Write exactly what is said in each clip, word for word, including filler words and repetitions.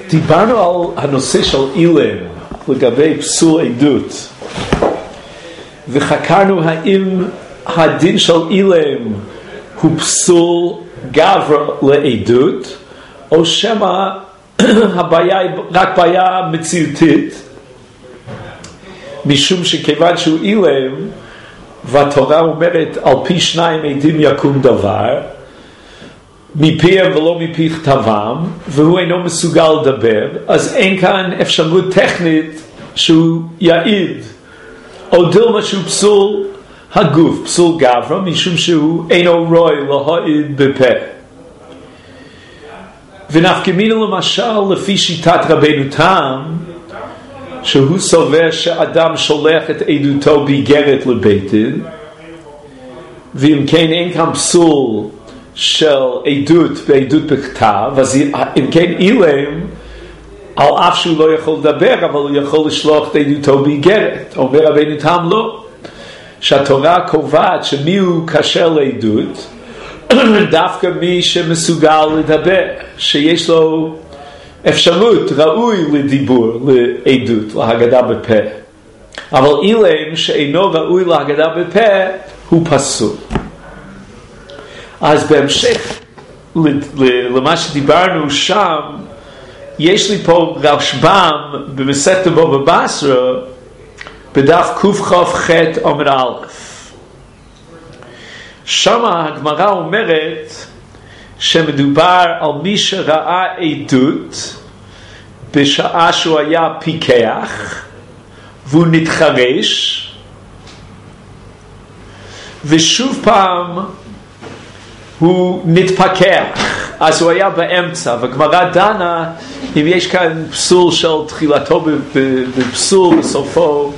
דיברנו על הנושא של אילם לגבי פסול עדות, וחקרנו האם הדין של אילם הוא פסול גבר לעדות, או שמה הבעיה היא רק בעיה מציאותית, משום שכיוון שהוא אילם, והתורה אומרת על פי שניים עדים יקום דבר, מפיהם ולא מפי כתבם, והוא אינו מסוגל לדבר, אז אין כאן אפשרות טכנית שהוא יעיד או דילמה שהוא פסול הגוף, פסול גברה, משום שהוא אינו רואי להעיד בפה. ונפקמינו למשל לפי שיטת רבנו תם, שהוא סובר שאדם שולח את עדותו באיגרת לבית דין, ואם כן אין כאן פסול של עדות בעדות בכתב, אז אם כן אילם, על אף שהוא לא יכול לדבר, אבל הוא יכול לשלוח את עדותו באיגרת. אומר רבנו תם לא, שהתורה קובעת שמי הוא כשר לעדות, דווקא מי שמסוגל לדבר, שיש לו אפשרות ראוי לדיבור, לעדות, להגדה בפה. אבל אילם שאינו ראוי להגדה בפה הוא פסול. אז בהמשך למה שדיברנו שם, יש לי פה רשב"ם במסכת בבא בסרה בדף קכ"ח עמוד א'. שם הגמרא אומרת שמדובר על מי שראה עדות בשעה שהוא היה פיקח והוא נתחרש, ושוב פעם הוא נתפכח, אז הוא היה באמצע, והגמרא דנה אם יש כאן פסול של תחילתו בפסול, בסופו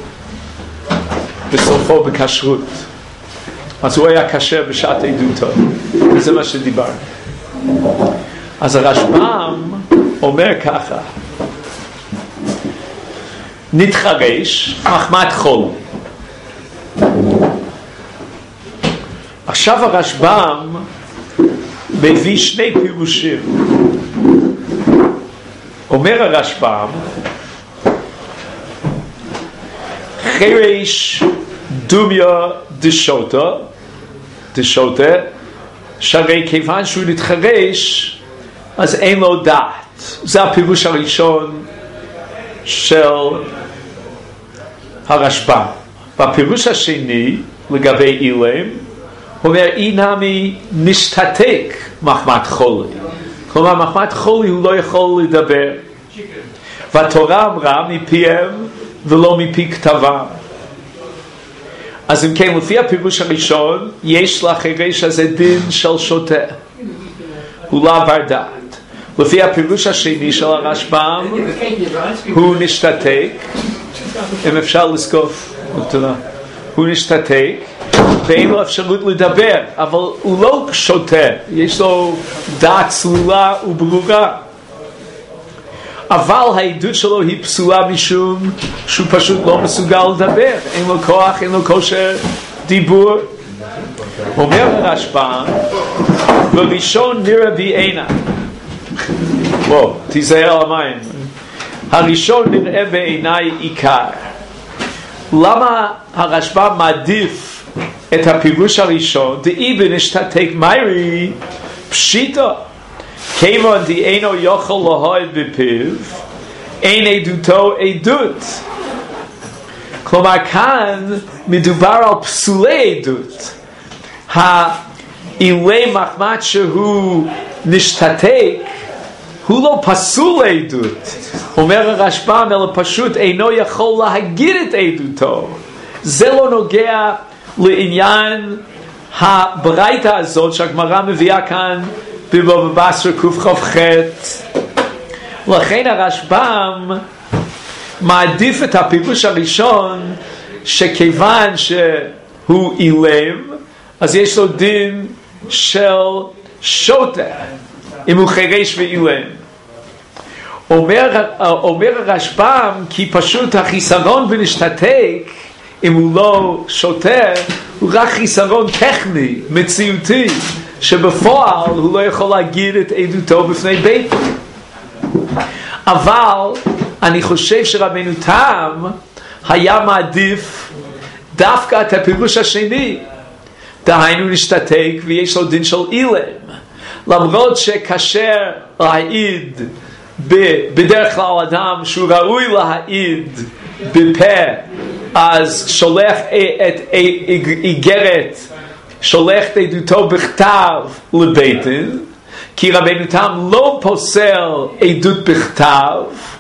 בסופו בכשרות. אז הוא היה כשר בשעת עדותו, וזה מה שדיבר. אז הרשב"ם אומר ככה, נתחרש מחמת חול. עכשיו הרשב"ם מביא שני פירושים. אומר הרשב"ם, חרש דומיה דשוטה, דשוטה, שהרי כיוון שהוא נתחרש, אז אין לו דעת. זה הפירוש הראשון של הרשב"ם. והפירוש השני, לגבי אילם, אומר, אינמי נשתתק מחמת חולי. כלומר, מחמת חולי הוא לא יכול לדבר. והתורה אמרה מפיהם ולא מפי כתבם. אז אם כן, לפי הפירוש הראשון, יש לחירש הזה דין של שוטה. הוא לא עבר דעת. לפי הפירוש השני של הרשב"ם, הוא נשתתק. אם אפשר לזקוף, הוא נשתתק. ואין לו אפשרות לדבר, אבל הוא לא שוטה, יש לו דעת צלולה וברורה. אבל העדות שלו היא פסולה משום שהוא פשוט לא מסוגל לדבר, אין לו כוח, אין לו כושר דיבור. אומר הרשב"ם, בראשון נראה בעיניו. בוא, תיזהר על המים. הראשון נראה בעיניי עיקר. למה הרשב"ם מעדיף את הפירוש הראשון, דאי בנשתתק מיירי פשיטה, כיוון די אינו יכול להעיד בפיו, אין עדותו עדות. כלומר כאן מדובר על פסולי עדות. האילי מחמת שהוא נשתתק, הוא לא פסול עדות. אומר הרשב"ם, אלא פשוט אינו יכול להגיד את עדותו. זה לא נוגע לעניין הברייתא הזאת שהגמרא מביאה כאן בבבא בסרה קכ"ח. לכן הרשב"ם מעדיף את הפירוש הראשון, שכיוון שהוא אילם, אז יש לו דין של שוטה, אם הוא חירש ואילם. אומר, אומר הרשב"ם, כי פשוט החיסרון בנשתתק, אם הוא לא שוטה, הוא רק חיסרון טכני, מציאותי, שבפועל הוא לא יכול להגיד את עדותו בפני בית. אבל אני חושב שרבנו תם היה מעדיף דווקא את הפירוש השני, דהיינו נשתתק ויש לו דין של אילם, למרות שכאשר להעיד בדרך כלל אדם שהוא ראוי להעיד בפה, אז שולח את איגרת, שולח את עדותו בכתב לבית דין, כי רבנו תם לא פוסל עדות בכתב.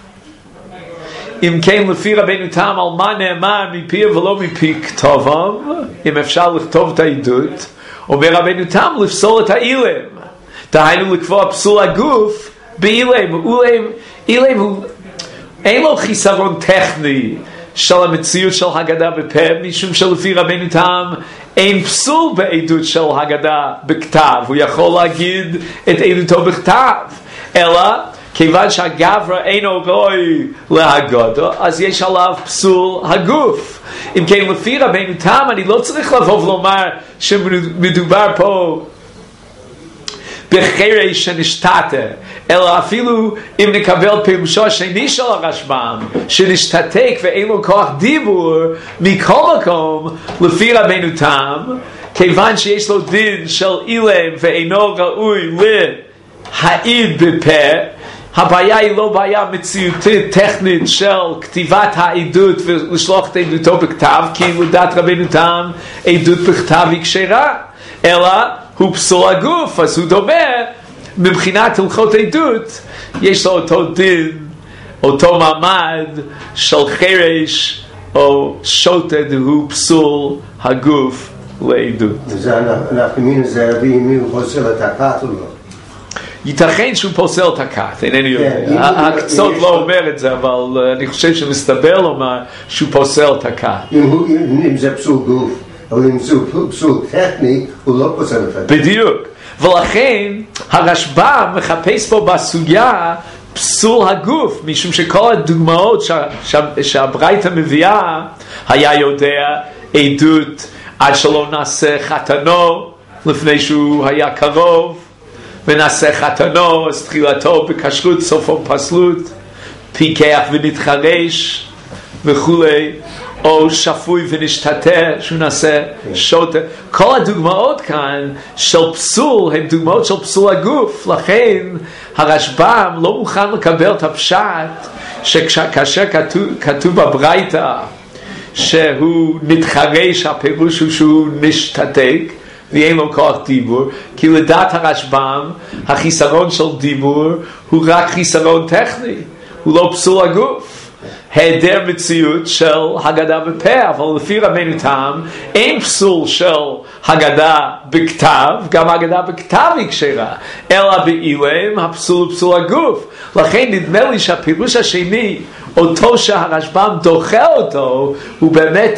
אם כן, לפי רבנו תם, על מה נאמר מפי ולא מפי כתובם, אם אפשר לכתוב את העדות, אומר רבנו תם לפסול את האילם, דהיינו לקבוע פסול הגוף באילם. אילם הוא, אין לו חיסרון טכני של המציאות של הגדה בפה, משום שלפי רבנו תם אין פסול בעדות של הגדה בכתב, הוא יכול להגיד את עדותו בכתב, אלא כיוון שהגברא אינו ראוי להגדה, אז יש עליו פסול הגוף. אם כן, לפי רבנו תם אני לא צריך לבוא ולומר שמדובר פה בחרש שנשתתה, אלא אפילו אם נקבל פירושו השני של הרשב"ם שנשתתק ואין לו כוח דיבור, מכל מקום לפי רבנו תם, כיוון שיש לו דין של אילם ואינו ראוי להעיד בפה, הבעיה היא לא בעיה מציאותית טכנית של כתיבת העדות ולשלוח את עדותו בכתב, כי לדעת רבנו תם עדות בכתב היא כשרה, אלא הוא פסול הגוף, אז הוא דומה מבחינת הלכות עדות, יש לו אותו דין, אותו מעמד של חרש או שוטה, הוא פסול הגוף לעדות. וזה אנחנו מין זה אבי מי הוא פוסל את הכת או לא? ייתכן שהוא פוסל את הכת, אינני יודע. הקצות לא אומר את זה, אבל אני חושב שמסתבר לומר שהוא פוסל את הכת. אם זה פסול גוף, אבל אם זה פסול טכני, הוא לא פוסל את הכת. בדיוק. ולכן הרשב"ם מחפש פה בסוגיה פסול הגוף, משום שכל הדוגמאות שהברייתא מביאה, היה יודע עדות עד שלא נעשה חתנו, לפני שהוא היה קרוב, ונעשה חתנו, אז תחילתו בכשרות, סופו פסלות, פיקח ונתחרש וכולי, או שפוי ונשתתה, שהוא נעשה שוטה. כל הדוגמאות כאן של פסול הן דוגמאות של פסול הגוף, לכן הרשב"ם לא מוכן לקבל את הפשט שכאשר כתוב, כתוב בברייתא שהוא נתחרש, הפירוש הוא שהוא נשתתק ואין לו כוח דיבור, כי לדעת הרשב"ם החיסרון של דיבור הוא רק חיסרון טכני, הוא לא פסול הגוף, היעדר מציאות של הגדה בפה. אבל לפי רבנו תם אין פסול של הגדה בכתב, גם הגדה בכתב היא כשרה, אלא באילם הפסול הוא פסול הגוף. לכן נדמה לי שהפירוש השני, אותו שהרשב"ם דוחה אותו, הוא באמת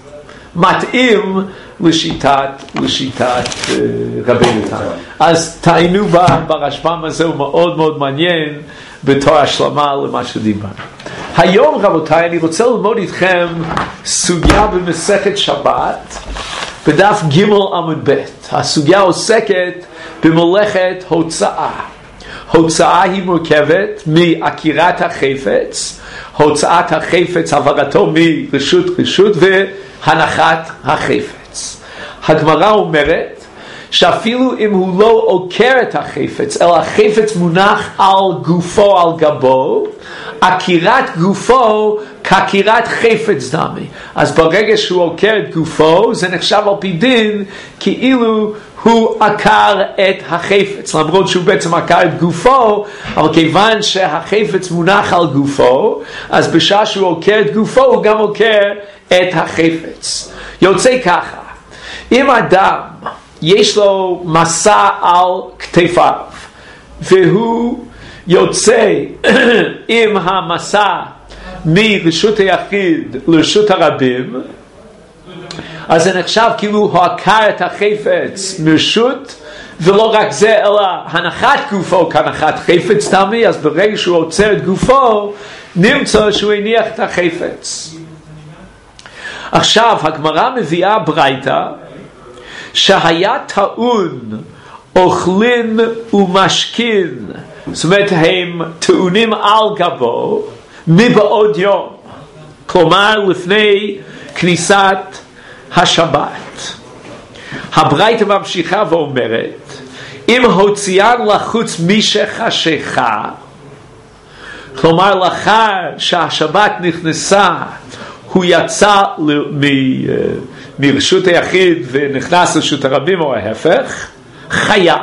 מתאים לשיטת, לשיטת uh, רבנו תם. אז תעיינו ברשב"ם הזה, הוא מאוד מאוד מעניין בתור השלמה למה שדיברנו. היום רבותיי אני רוצה ללמוד איתכם סוגיה במסכת שבת בדף ג' עמוד ב'. הסוגיה עוסקת במלאכת הוצאה. הוצאה היא מורכבת מעקירת החפץ, הוצאת החפץ, העברתו מרשות רשות והנחת החפץ. הגמרא אומרת שאפילו אם הוא לא עוקר את החפץ, אלא החפץ מונח על גופו, על גבו, עקירת גופו כעקירת חפץ דמי. אז ברגע שהוא עוקר את גופו, זה נחשב על פי דין כאילו הוא עקר את החפץ, למרות שהוא בעצם עקר את גופו, אבל כיוון שהחפץ מונח על גופו, אז בשעה שהוא עוקר את גופו, הוא גם עוקר את החפץ. יוצא ככה, אם אדם יש לו מסע על כתפיו, והוא יוצא עם המסע מרשות היחיד לרשות הרבים, אז זה נחשב כאילו הוא עקר את החפץ מרשות, ולא רק זה אלא הנחת גופו כהנחת חפץ תמי. אז ברגע שהוא עוצר את גופו נמצא שהוא הניח את החפץ. עכשיו הגמרא מביאה ברייתא שהיה טעון אוכלין ומשכין זאת אומרת, הם טעונים על גבו מבעוד יום, כלומר לפני כניסת השבת. הברייתא ממשיכה ואומרת, אם הוציאן לחוץ משחשיכה, כלומר לאחר שהשבת נכנסה הוא יצא מ- מרשות היחיד ונכנס לרשות הרבים או ההפך, חייב.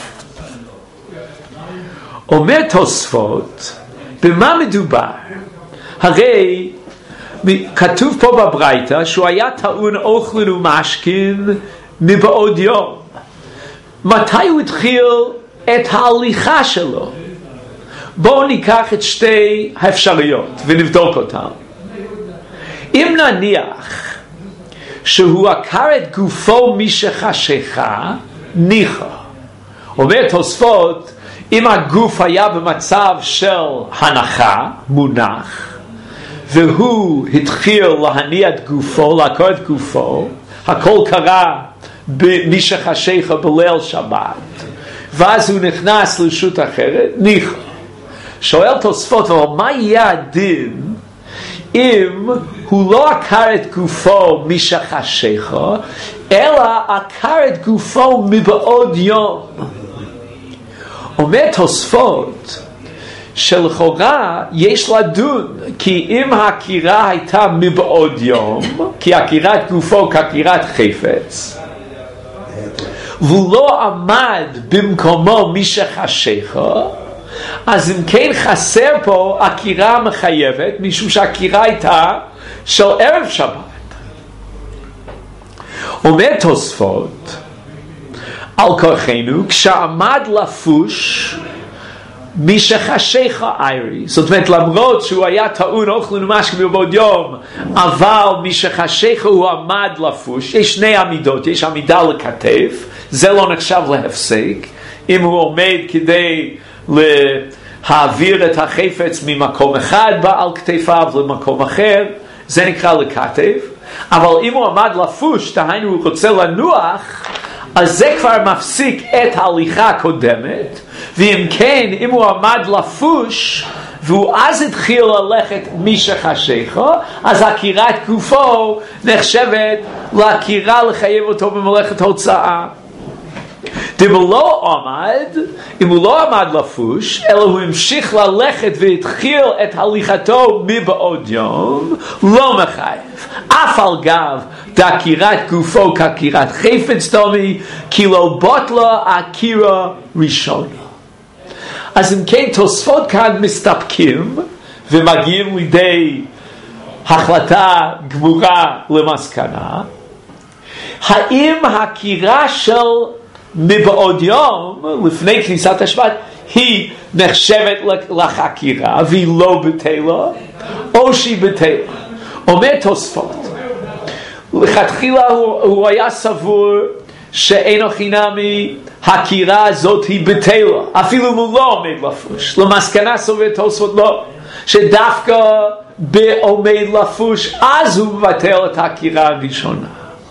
אומר תוספות, במה מדובר? הרי כתוב פה בברייתא שהוא היה טעון אוכלין ומשכין מבעוד יום. מתי הוא התחיל את ההליכה שלו? בואו ניקח את שתי האפשרויות ונבדוק אותן. אם נניח שהוא עקר את גופו משחשיכה, ניחא. אומר תוספות, אם הגוף היה במצב של הנחה, מונח, והוא התחיל להניע את גופו, לעקור את גופו, הכל קרה משחשיכה בליל שבת, ואז הוא נכנס לרשות אחרת, ניחא. שואל תוספות, אבל מה יהיה הדין אם הוא לא עקר את גופו משחשיכה, אלא עקר את גופו מבעוד יום? אומר תוספות שלכאורה יש לדון, כי אם העקירה הייתה מבעוד יום, כי עקירת גופו כעקירת חפץ, והוא לא עמד במקומו משחשיכה, אז אם כן חסר פה עקירה מחייבת, משום שהעקירה הייתה של ערב שבת. אומר תוספות, על כורחנו, כשעמד לפוש משחשיכה איירי, זאת אומרת למרות שהוא היה טעון אוכלין ומשכין מבעוד יום, אבל משחשיכה הוא עמד לפוש, יש שני עמידות, יש עמידה לכתף, זה לא נחשב להפסק, אם הוא עומד כדי להעביר את החפץ ממקום אחד על כתפיו למקום אחר, זה נקרא לכתף. אבל אם הוא עמד לפוש, דהיינו הוא רוצה לנוח, אז זה כבר מפסיק את ההליכה הקודמת. ואם כן, אם הוא עמד לפוש והוא אז התחיל ללכת משחשיכה, אז עקירת גופו נחשבת לעקירה לחייב אותו במלאכת הוצאה. אם הוא לא עמד, אם הוא לא עמד לפוש, אלא הוא המשיך ללכת והתחיל את הליכתו מבעוד יום, לא מחייב. אף על גב דעקירת גופו כעקירת חפץ דומי, כי לא בוטלה עקירה ראשונה. אז אם כן, תוספות כאן מסתפקים ומגיעים לידי החלטה גמורה למסקנה, האם העקירה של מבעוד יום, לפני כניסת השבת, היא נחשבת לחקירה והיא לא בטלה, או שהיא בטלה? אומר תוספות, לכתחילה הוא, הוא היה סבור שאין חינמי הקירה הזאת היא בטלה, אפילו אם הוא לא עומד לפוש. למסקנה סובר תוספות לא, שדווקא בעומד לפוש אז הוא מבטל את הקירה הראשונה.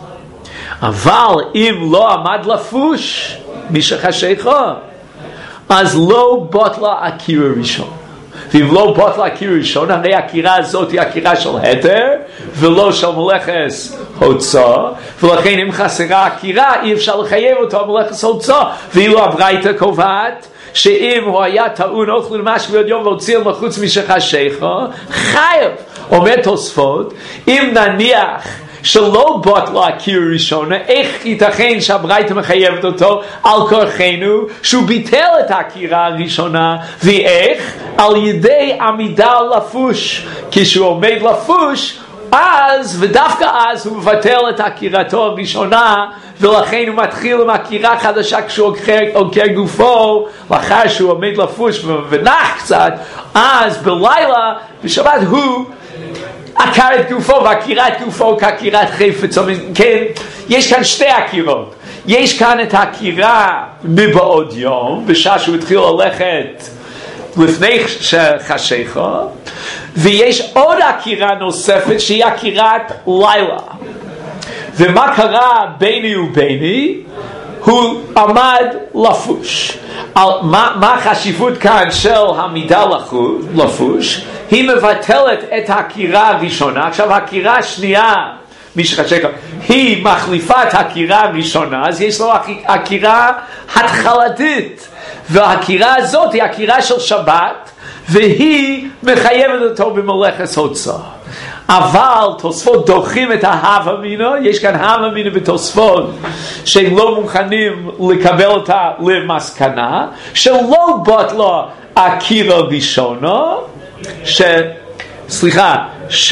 אבל אם לא עמד לפוש משחשיכה, אז לא בוטלה עקירה ראשונה. ואם לא בוטלה עקירה ראשונה, הרי העקירה הזאת היא עקירה של התר ולא של מלאכת הוצאה, ולכן אם חסרה עקירה אי אפשר לחייב אותו במלאכת הוצאה. ואילו הברייתא קובעת שאם הוא היה טעון אוכלין ומשכין מבעוד יום והוציא מחוץ משחשיכה, חייב. אומר תוספות, אם נניח שלא בוטלה עקירה ראשונה, איך ייתכן שהברייתא מחייבת אותו על כורחנו שהוא ביטל את העקירה הראשונה? ואיך? על ידי עמידה לפוש. כשהוא עומד לפוש, אז ודווקא אז הוא מבטל את עקירתו הראשונה, ולכן הוא מתחיל עם עקירה חדשה כשהוא עוקר גופו, לאחר שהוא עומד לפוש ונח קצת, אז בלילה בשבת הוא עקר את גופו, ועקירת גופו כעקירת חפץ. כן, יש כאן שתי עקירות. יש כאן את העקירה מבעוד יום, בשעה שהוא התחיל ללכת לפני חשיכה, ויש עוד עקירה נוספת שהיא עקירת לילה. ומה קרה ביני וביני? הוא עמד לפוש. על, מה, מה החשיבות כאן של המידה לפוש? היא מבטלת את הקירה הראשונה. עכשיו הקירה השנייה, מי שחשב, היא מחליפה את הקירה הראשונה, אז יש לו הקירה התחלתית, והקירה הזאת היא הקירה של שבת, והיא מחייבת אותו במלאכת הוצאה. אבל תוספות דוחים את ההווה אמינא. יש כאן הווה אמינא בתוספות שהם לא מוכנים לקבל אותה למסקנה שלא בטלה הקירה הראשונה, ש... סליחה, ש...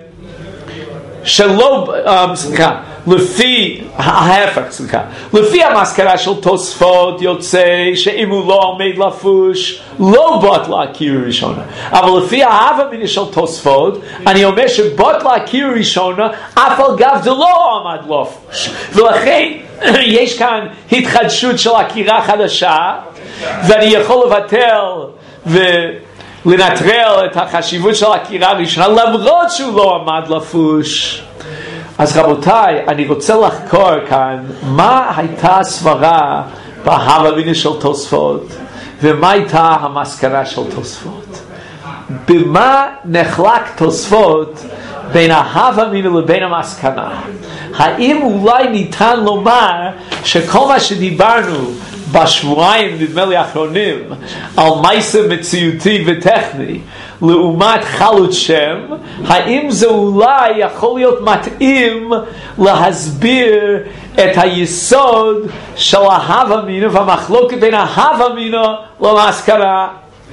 שלא, um, סליחה, לפי ההפך, סליחה, לפי המסקנה של תוספות יוצא שאם הוא לא עומד לפוש לא בטלה הקירה הראשונה, אבל לפי ההווה אמינא של תוספות אני אומר שבטלה הקירה הראשונה אף על גב זה לא עמד לפוש, ולכן יש כאן התחדשות של הקירה חדשה, ואני יכול לבטל ו... לנטרל את החשיבות של הקירה הראשונה למרות שהוא לא עמד לפוש. אז רבותיי, אני רוצה לחקור כאן מה הייתה הסברה בהווה אמינא של תוספות ומה הייתה המסקנה של תוספות. במה נחלק תוספות בין ההווה אמינא לבין המסקנה? האם אולי ניתן לומר שכל מה שדיברנו בשבועיים נדמה לי האחרונים על מעשה מציאותי וטכני לעומת חלות שם, האם זה אולי יכול להיות מתאים להסביר את היסוד של ההווה אמינא והמחלוקת בין ההווה אמינא למסקנה?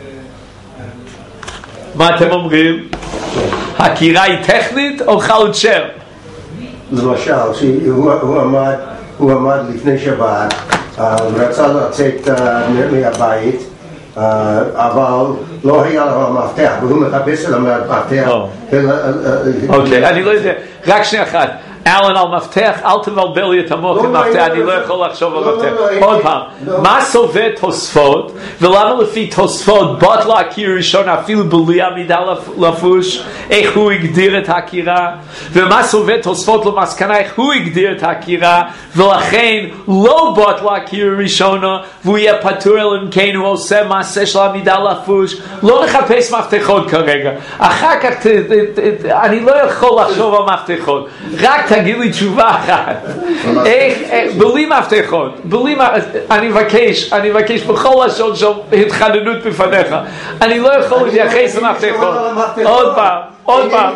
מה אתם אומרים? הקירה היא טכנית או חלות שם? למשל, הוא עמד, הוא עמד לפני שבת, רצה לצאת מהבית, אבל לא היה לו המפתח, והוא מחפש על המפתח. אוקיי, אני לא יודע, רק שנייה אחת. אלן, על מפתח, אל תבלבל לי את המוח עם מפתח, אני לא יכול לחשוב על מפתח. עוד פעם, מה סובב תוספות, ולמה לפי תוספות בטלה הקירה ראשונה אפילו בלי עמידה לפוש, איך הוא הגדיר את הקירה, ומה סובב תוספות למסקנה, איך הוא הגדיר את הקירה, ולכן לא בטלה הקירה ראשונה, והוא יהיה פטור אלא אם כן הוא עושה מעשה של עמידה לפוש. לא נחפש מפתחות כרגע, אחר כך אני לא יכול לחשוב על מפתחות, רק תגיד לי תשובה אחת. איך, בלי מפתחות, בלי, אני מבקש, אני מבקש בכל לשון של התחננות בפניך, אני לא יכול להתייחס למפתחות. עוד פעם, עוד פעם.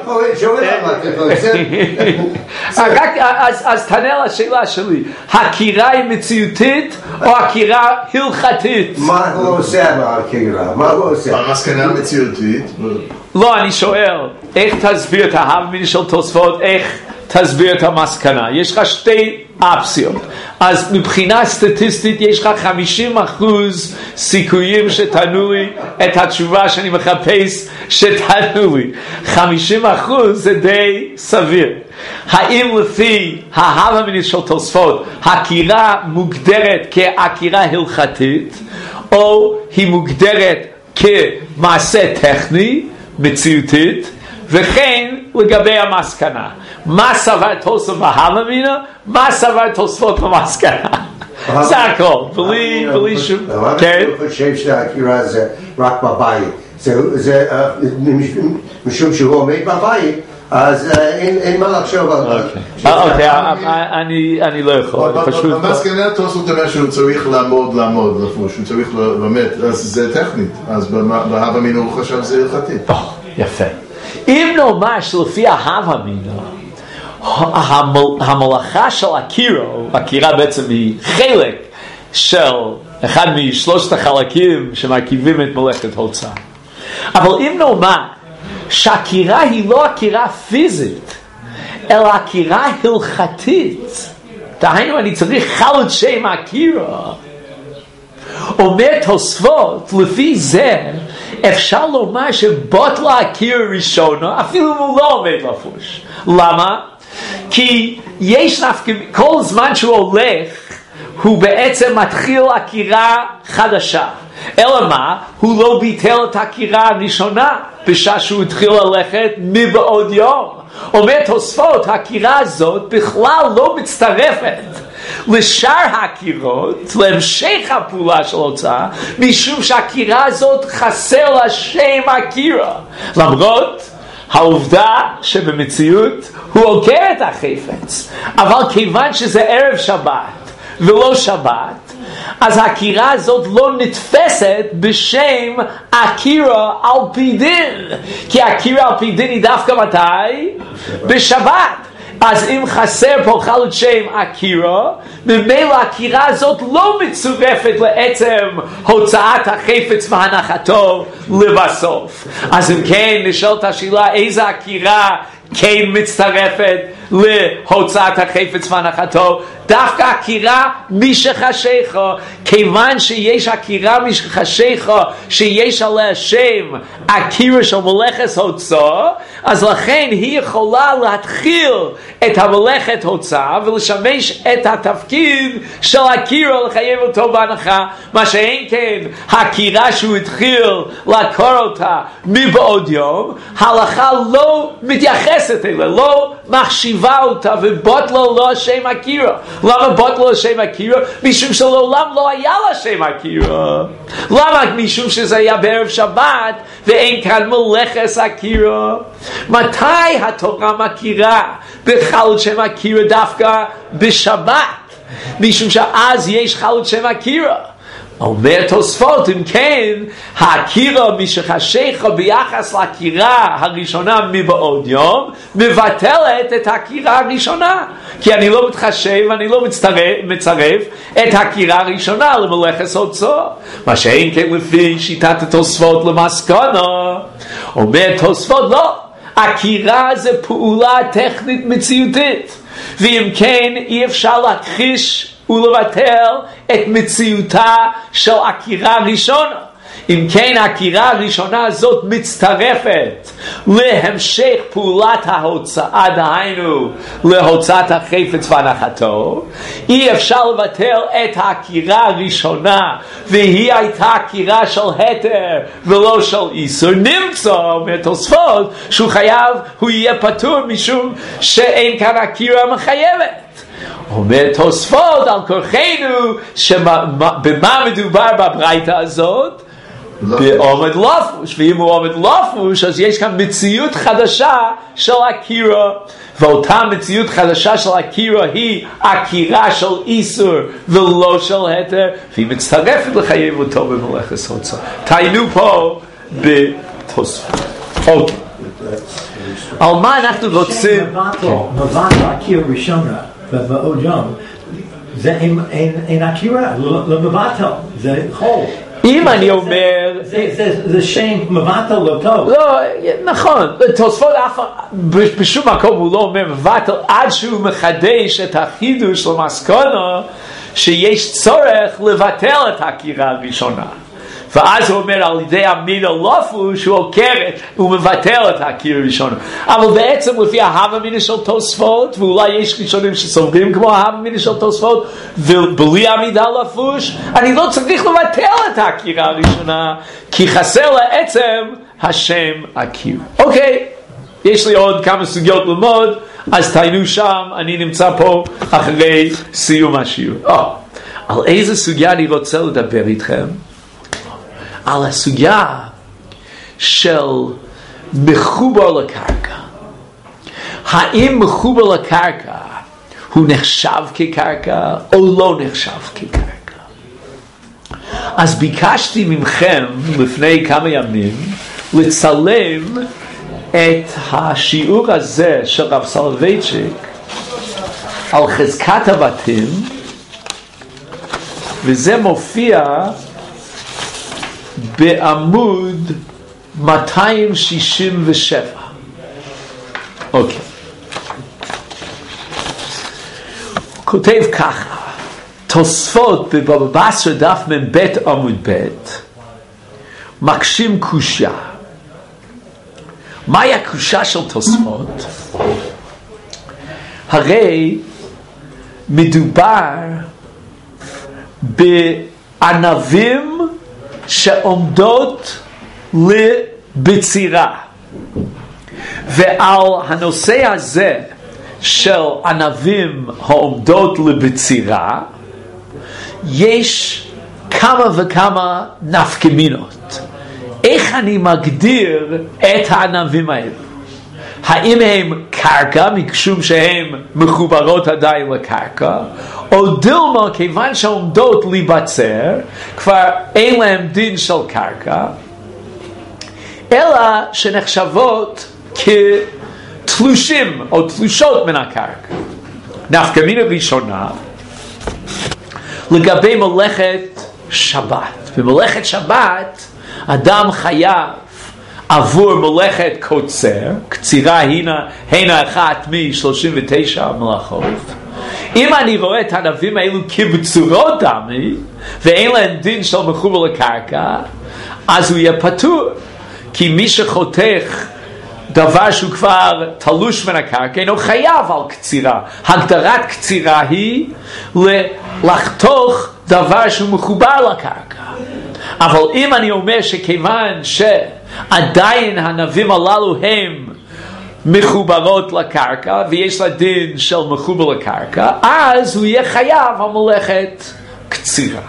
אז תענה לשאלה שלי, הקירה היא מציאותית או הקירה הלכתית? מה הוא עושה בהקירה? מה הוא עושה? המסקנה מציאותית. לא, אני שואל, איך תסביר את ההווה אמינא של תוספות, איך תסביר את המסקנה? יש לך שתי אופציות. אז מבחינה סטטיסטית יש לך חמישים אחוז סיכויים שתענו לי את התשובה שאני מחפש שתענו לי. חמישים אחוז זה די סביר. האם לפי ההווה אמינא של תוספות הקירה מוגדרת כהקירה הלכתית, או היא מוגדרת כמעשה טכני מציאותית? וכן לגבי המסקנה, מה סבר תוספות בהווה אמינא, מה סבר תוספות במסקנה. זה הכל, בלי, בלי שום... כן? אני חושב שהקירה זה רק בבית, זה משום שהוא עומד בבית, אז אין מה לחשוב על... אוקיי, אני לא יכול, פשוט... במסקנה תוספות אומר שהוא צריך לעמוד, לעמוד, לפוש, הוא צריך ללמד, אז זה טכנית, אז בהווה אמינא הוא חשב שזה הלכתית. יפה. אם נאמר שלפי ההווה אמינא המלאכה של הקירה, הקירה בעצם היא חלק של אחד משלושת החלקים שמרכיבים את מלאכת הוצאה, אבל אם נאמר שהקירה היא לא הקירה פיזית אלא הקירה הלכתית, דהיינו אני צריך חלות שם הקירה, אומר תוספות לפי זה אפשר לומר שבטלה הקירה ראשונה אפילו אם הוא לא עומד לפוש. למה? כי יש נפקא, כל זמן שהוא הולך הוא בעצם מתחיל הקירה חדשה, אלא מה? הוא לא ביטל את הקירה הראשונה בשעה שהוא התחיל ללכת מבעוד יום. אומר תוספות הקירה הזאת בכלל לא מצטרפת לשאר הקירות, להמשך הפעולה של הוצאה, משום שהקירה הזאת חסר לה שם הקירה. למרות העובדה שבמציאות הוא עוקר את החפץ, אבל כיוון שזה ערב שבת ולא שבת, אז הקירה הזאת לא נתפסת בשם הקירה על פי דין, כי הקירה על פי דין היא דווקא מתי? בשבת. אז אם חסר פה חלות שם הקירה, ממילא הקירה הזאת לא מצורפת לעצם הוצאת החפץ והנחתו לבסוף. אז אם כן, נשאלת השאלה איזה הקירה כן מצטרפת להוצאת החפץ והנחתו? דווקא הקירה משחשיכה, כיוון שיש הקירה משחשיכה שיש עליה שם הקירה של מלאכת הוצאה, אז לכן היא יכולה להתחיל את המלאכת הוצאה ולשמש את התפקיד של הקירה, לחייב אותו בהנחה. מה שאין כן הקירה שהוא התחיל לעקור אותה מבעוד יום, ההלכה לא מתייחסת אליה, לא מחשיבה אותה, ובוטלה לו השם הקירה. למה בוטלה השם הקירה? משום שלעולם לא היה לה שם הקירה. למה? משום שזה היה בערב שבת ואין כאן מלאכת הקירה. מתי התורה מכירה בחלות שם הקירה? דווקא בשבת, משום שאז יש חלות שם הקירה. אומר תוספות, אם כן, הקירה משחשיכה ביחס לקירה הראשונה מבעוד יום, מבטלת את הקירה הראשונה. כי אני לא מתחשב, אני לא מצטרף, מצרף את הקירה הראשונה למלאכת הוצאה. מה שאין כן לפי שיטת התוספות למסקנה. אומר תוספות, לא, הקירה זה פעולה טכנית מציאותית. ואם כן, אי אפשר להכחיש ולבטל את מציאותה של הקירה הראשונה. אם כן, הקירה הראשונה הזאת מצטרפת להמשך פעולת ההוצאה, דהיינו להוצאת החפץ והנחתו, אי אפשר לבטל את הקירה הראשונה, והיא הייתה קירה של היתר ולא של איסור. נמצא מתוספות שהוא חייב, הוא יהיה פטור משום שאין כאן הקירה מחייבת. אומר תוספות על כורחנו שבמה מדובר בברייתא הזאת? בעומד לפוש. ואם הוא עומד לפוש, אז יש כאן מציאות חדשה של הקירה, ואותה מציאות חדשה של הקירה היא הקירה של איסור ולא של היתר, והיא מצטרפת לחייב אותו במלאכת הוצאה. תעיינו פה בתוספות. אוקיי, על מה אנחנו רוצים? מבטל הקירה ראשונה בעוד יום, זה אין הקירה, לא מבטל, זה חול. אם אני אומר... זה שם מבטל לא טוב. לא, נכון, תוספות בשום מקום הוא לא אומר מבטל עד שהוא מחדש את החידוש למסקנה שיש צורך לבטל את הקירה הראשונה. ואז הוא אומר על ידי המילה לפוש הוא עוקר, הוא מבטל את הקירה הראשונה. אבל בעצם לפי ההווה מינה של תוספות, ואולי יש ראשונים שסוברים כמו ההווה מינה של תוספות, ובלי המילה לפוש, אני לא צריך לבטל את הקירה הראשונה, כי חסר לעצם השם הקירה. אוקיי, יש לי עוד כמה סוגיות ללמוד, אז תעיינו שם, אני נמצא פה אחרי סיום השיעור. Oh, על איזה סוגיה אני רוצה לדבר איתכם? על הסוגיה של מחובר לקרקע. האם מחובר לקרקע הוא נחשב כקרקע או לא נחשב כקרקע? אז ביקשתי ממכם לפני כמה ימים לצלם את השיעור הזה של רב סולובייצ'יק על חזקת הבתים, וזה מופיע בעמוד מאתיים שישים ושבע. אוקיי. כותב ככה, תוספות בבבא בסרה דף מ"ב עמוד ב' מקשים קושיה. מהי הקושיה של תוספות? הרי מדובר בענבים שעומדות לבצירה, ועל הנושא הזה של ענבים העומדות לבצירה, יש כמה וכמה נפקמינות. איך אני מגדיר את הענבים האלה? האם הם קרקע, משום שהם מחוברות עדיין לקרקע, או דילמה, כיוון שעומדות להיבצר, כבר אין להם דין של קרקע, אלא שנחשבות כתלושים או תלושות מן הקרקע. נפקמינה ראשונה, לגבי מלאכת שבת. במלאכת שבת, אדם חייב עבור מלאכת קוצר, קצירה הינה, הינה אחת מ-שלושים ותשע מלאכות. אם אני רואה את הענבים האלו כבצורות דמי, ואין להם דין של מחובר לקרקע, אז הוא יהיה פטור. כי מי שחותך דבר שהוא כבר תלוש מן הקרקע, אינו חייב על קצירה. הגדרת קצירה היא לחתוך דבר שהוא מחובר לקרקע. אבל אם אני אומר שכיוון שעדיין הענבים הללו הם מחוברות לקרקע ויש לה דין של מחובר לקרקע, אז הוא יהיה חייב על מלאכת קצירה.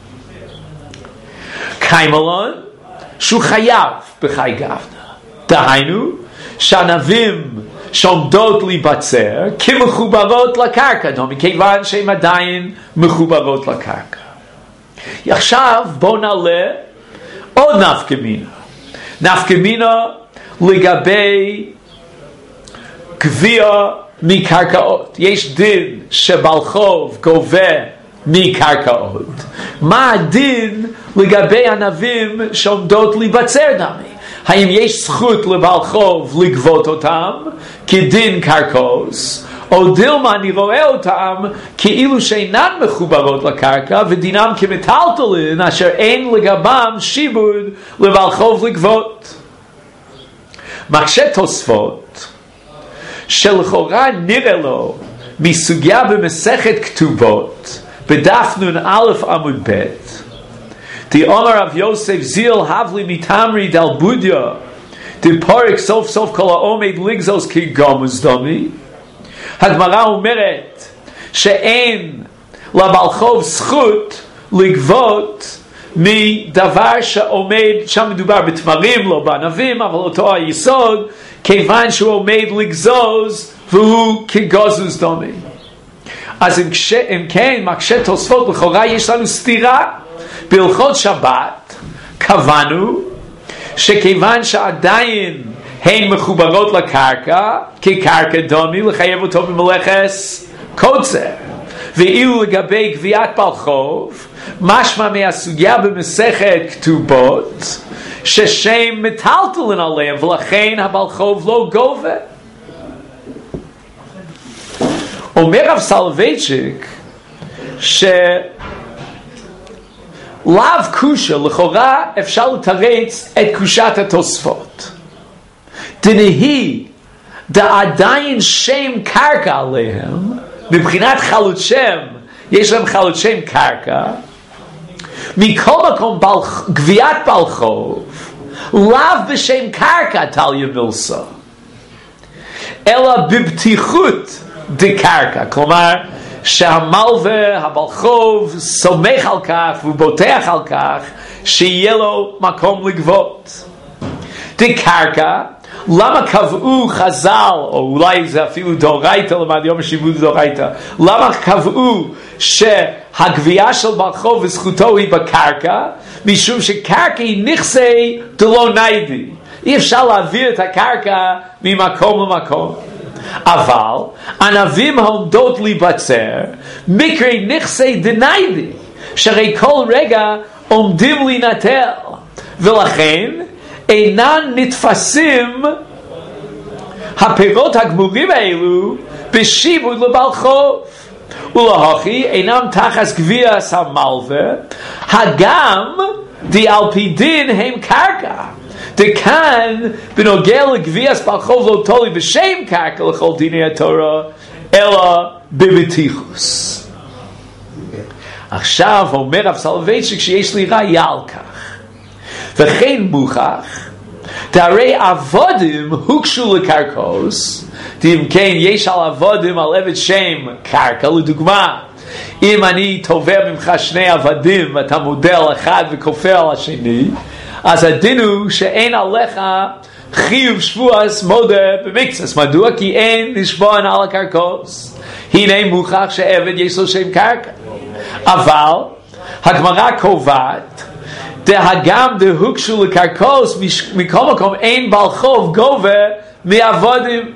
קיימלון שהוא חייב בחי גבנה, דהיינו שהענבים שעומדות להיבצר כמחוברות לקרקע, מכיוון שהן עדיין מחוברות לקרקע. עכשיו בואו נעלה עוד נפקמינה. נפקמינה לגבי גבייה מקרקעות. יש דין שבעל חוב גובה מקרקעות. מה הדין לגבי ענבים שעומדות להיבצר דמי? האם יש זכות לבעל חוב לגבות אותם כדין קרקעות, או דילמה אני רואה אותם כאילו שאינן מחוברות לקרקע ודינם כמטלטלין אשר אין לגבם שיבוד לבעל חוב לגבות. מקשה תוספות שלכאורה נראה לו מסוגיה במסכת כתובות בדף נון א' עמוד ב', דאמר רב יוסף זיל הבלי מתמרי דל בודיה דפורק סוף סוף כל העומד לגזוס כגומז דומי. הגמרא אומרת שאין לבעל חוב זכות לגבות מדבר שעומד, שם מדובר בתמרים לא בענבים, אבל אותו היסוד, כיוון שהוא עומד לגזוז והוא כגוזוז דומי. אז אם, כש, אם כן מקשה תוספות, לכאורה יש לנו סתירה. בהלכות שבת קבענו שכיוון שעדיין הן מחוברות לקרקע כקרקע דומי, לחייב אותו במלאכת קוצר. ואילו לגבי גביית בעל חוב, משמע מהסוגיה במסכת כתובות ששם מטלטלין עליהם, ולכן הבעל חוב לא גובה. אומר רב סולובייצ'יק שלאו קושה, לכאורה אפשר לתרץ את קושת התוספות. דנהי דעדיין שם קרקע עליהם, מבחינת חלות שם יש להם חלות שם קרקע, מכל מקום בל, גביית בעל חוב לאו בשם קרקע תליה מילסה, אלא בבטיחות דקרקע, כלומר שהמלווה, הבעל חוב, סומך על כך ובוטח על כך שיהיה לו מקום לגבות. דקרקע, למה קבעו חז"ל, או אולי זה אפילו דאורייתא, למד יום השיבוד דאורייתא, למה קבעו שהגבייה של בעל חוב וזכותו היא בקרקע? משום שקרקע היא נכסי דלא ניידי, אי אפשר להעביר את הקרקע ממקום למקום. אבל ענבים העומדות להיבצר מקרי נכסי דניידי, שהרי כל רגע עומדים להינטל, ולכן אינן נתפסים הפירות הגמורים האלו בשיבוד לבעל חוב, ולהוכי אינם תחת גביית המלווה, הגם די על פי דין הם קרקע. דכאן בנוגע לגביית בעל חוב לא תולי בשם קרקע לכל דיני התורה, אלא בבטיחוס. עכשיו אומר רב סולובייצ'יק שיש לי ראיה על כך, וכן מוכח, דהרי עבודים הוקשו לקרקעוס אם כן, יש על עבודים על עבד שם קרקע, לדוגמה, אם אני תובע ממך שני עבדים ואתה מודה על אחד וכופר על השני, אז הדין הוא שאין עליך חיוב שבועס מודה במקצת. מדוע? כי אין לשבוען על הקרקוס. הנה מוכח שעבד יש לו שם קרקע. אבל הגמרא קובעת דהגם דהוקשו לקרקוס, מכל מקום אין בעל חוב גובה מעבודים.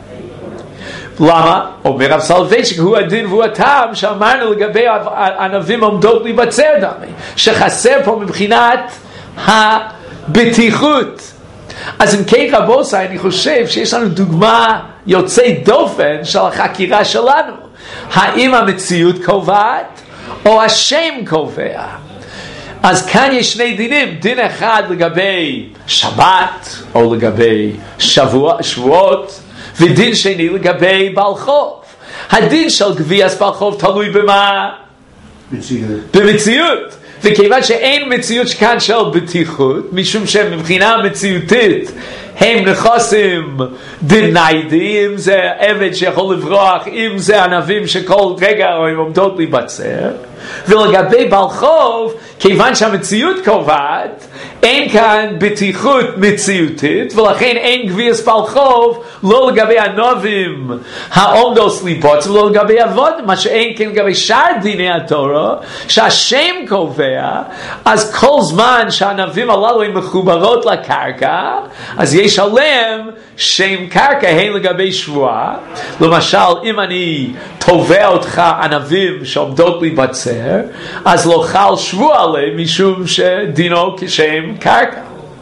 למה? אומר רב סולובייצ'יק, הוא הדין והוא הטעם שאמרנו לגבי ענבים עומדות להיבצר דמי, שחסר פה מבחינת הבטיחות. אז אם כן רבוסי, אני חושב שיש לנו דוגמה יוצאי דופן של החקירה שלנו. האם המציאות קובעת או השם קובע? אז כאן יש שני דינים, דין אחד לגבי שבת או לגבי שבוע, שבועות, ודין שני לגבי בעל חוב. הדין של גביית בעל חוב תלוי במה? מציאות. במציאות. וכיוון שאין מציאות כאן של בטיחות, משום שמבחינה מציאותית הם נכוסים דניידי, אם זה עבד שיכול לברוח, אם זה ענבים שכל רגע הם עומדות להיבצר. ולגבי בעל חוב, כיוון שהמציאות קובעת, אין כאן בטיחות מציאותית, ולכן אין גביית בעל חוב, לא לגבי ענבים העומדות להיבצר, ולא לגבי עבוד, מה שאין כן לגבי שאר דיני התורה, שהשם קובע, אז כל זמן שהענבים הללו הם מחוברות לקרקע, אז יש עליהם שם קרקע, הן לגבי שבועה. למשל, אם אני תובע אותך ענבים שעומדות להיבצר, אז לא חל שבוע עליהם משום שדינו כשם קרקע.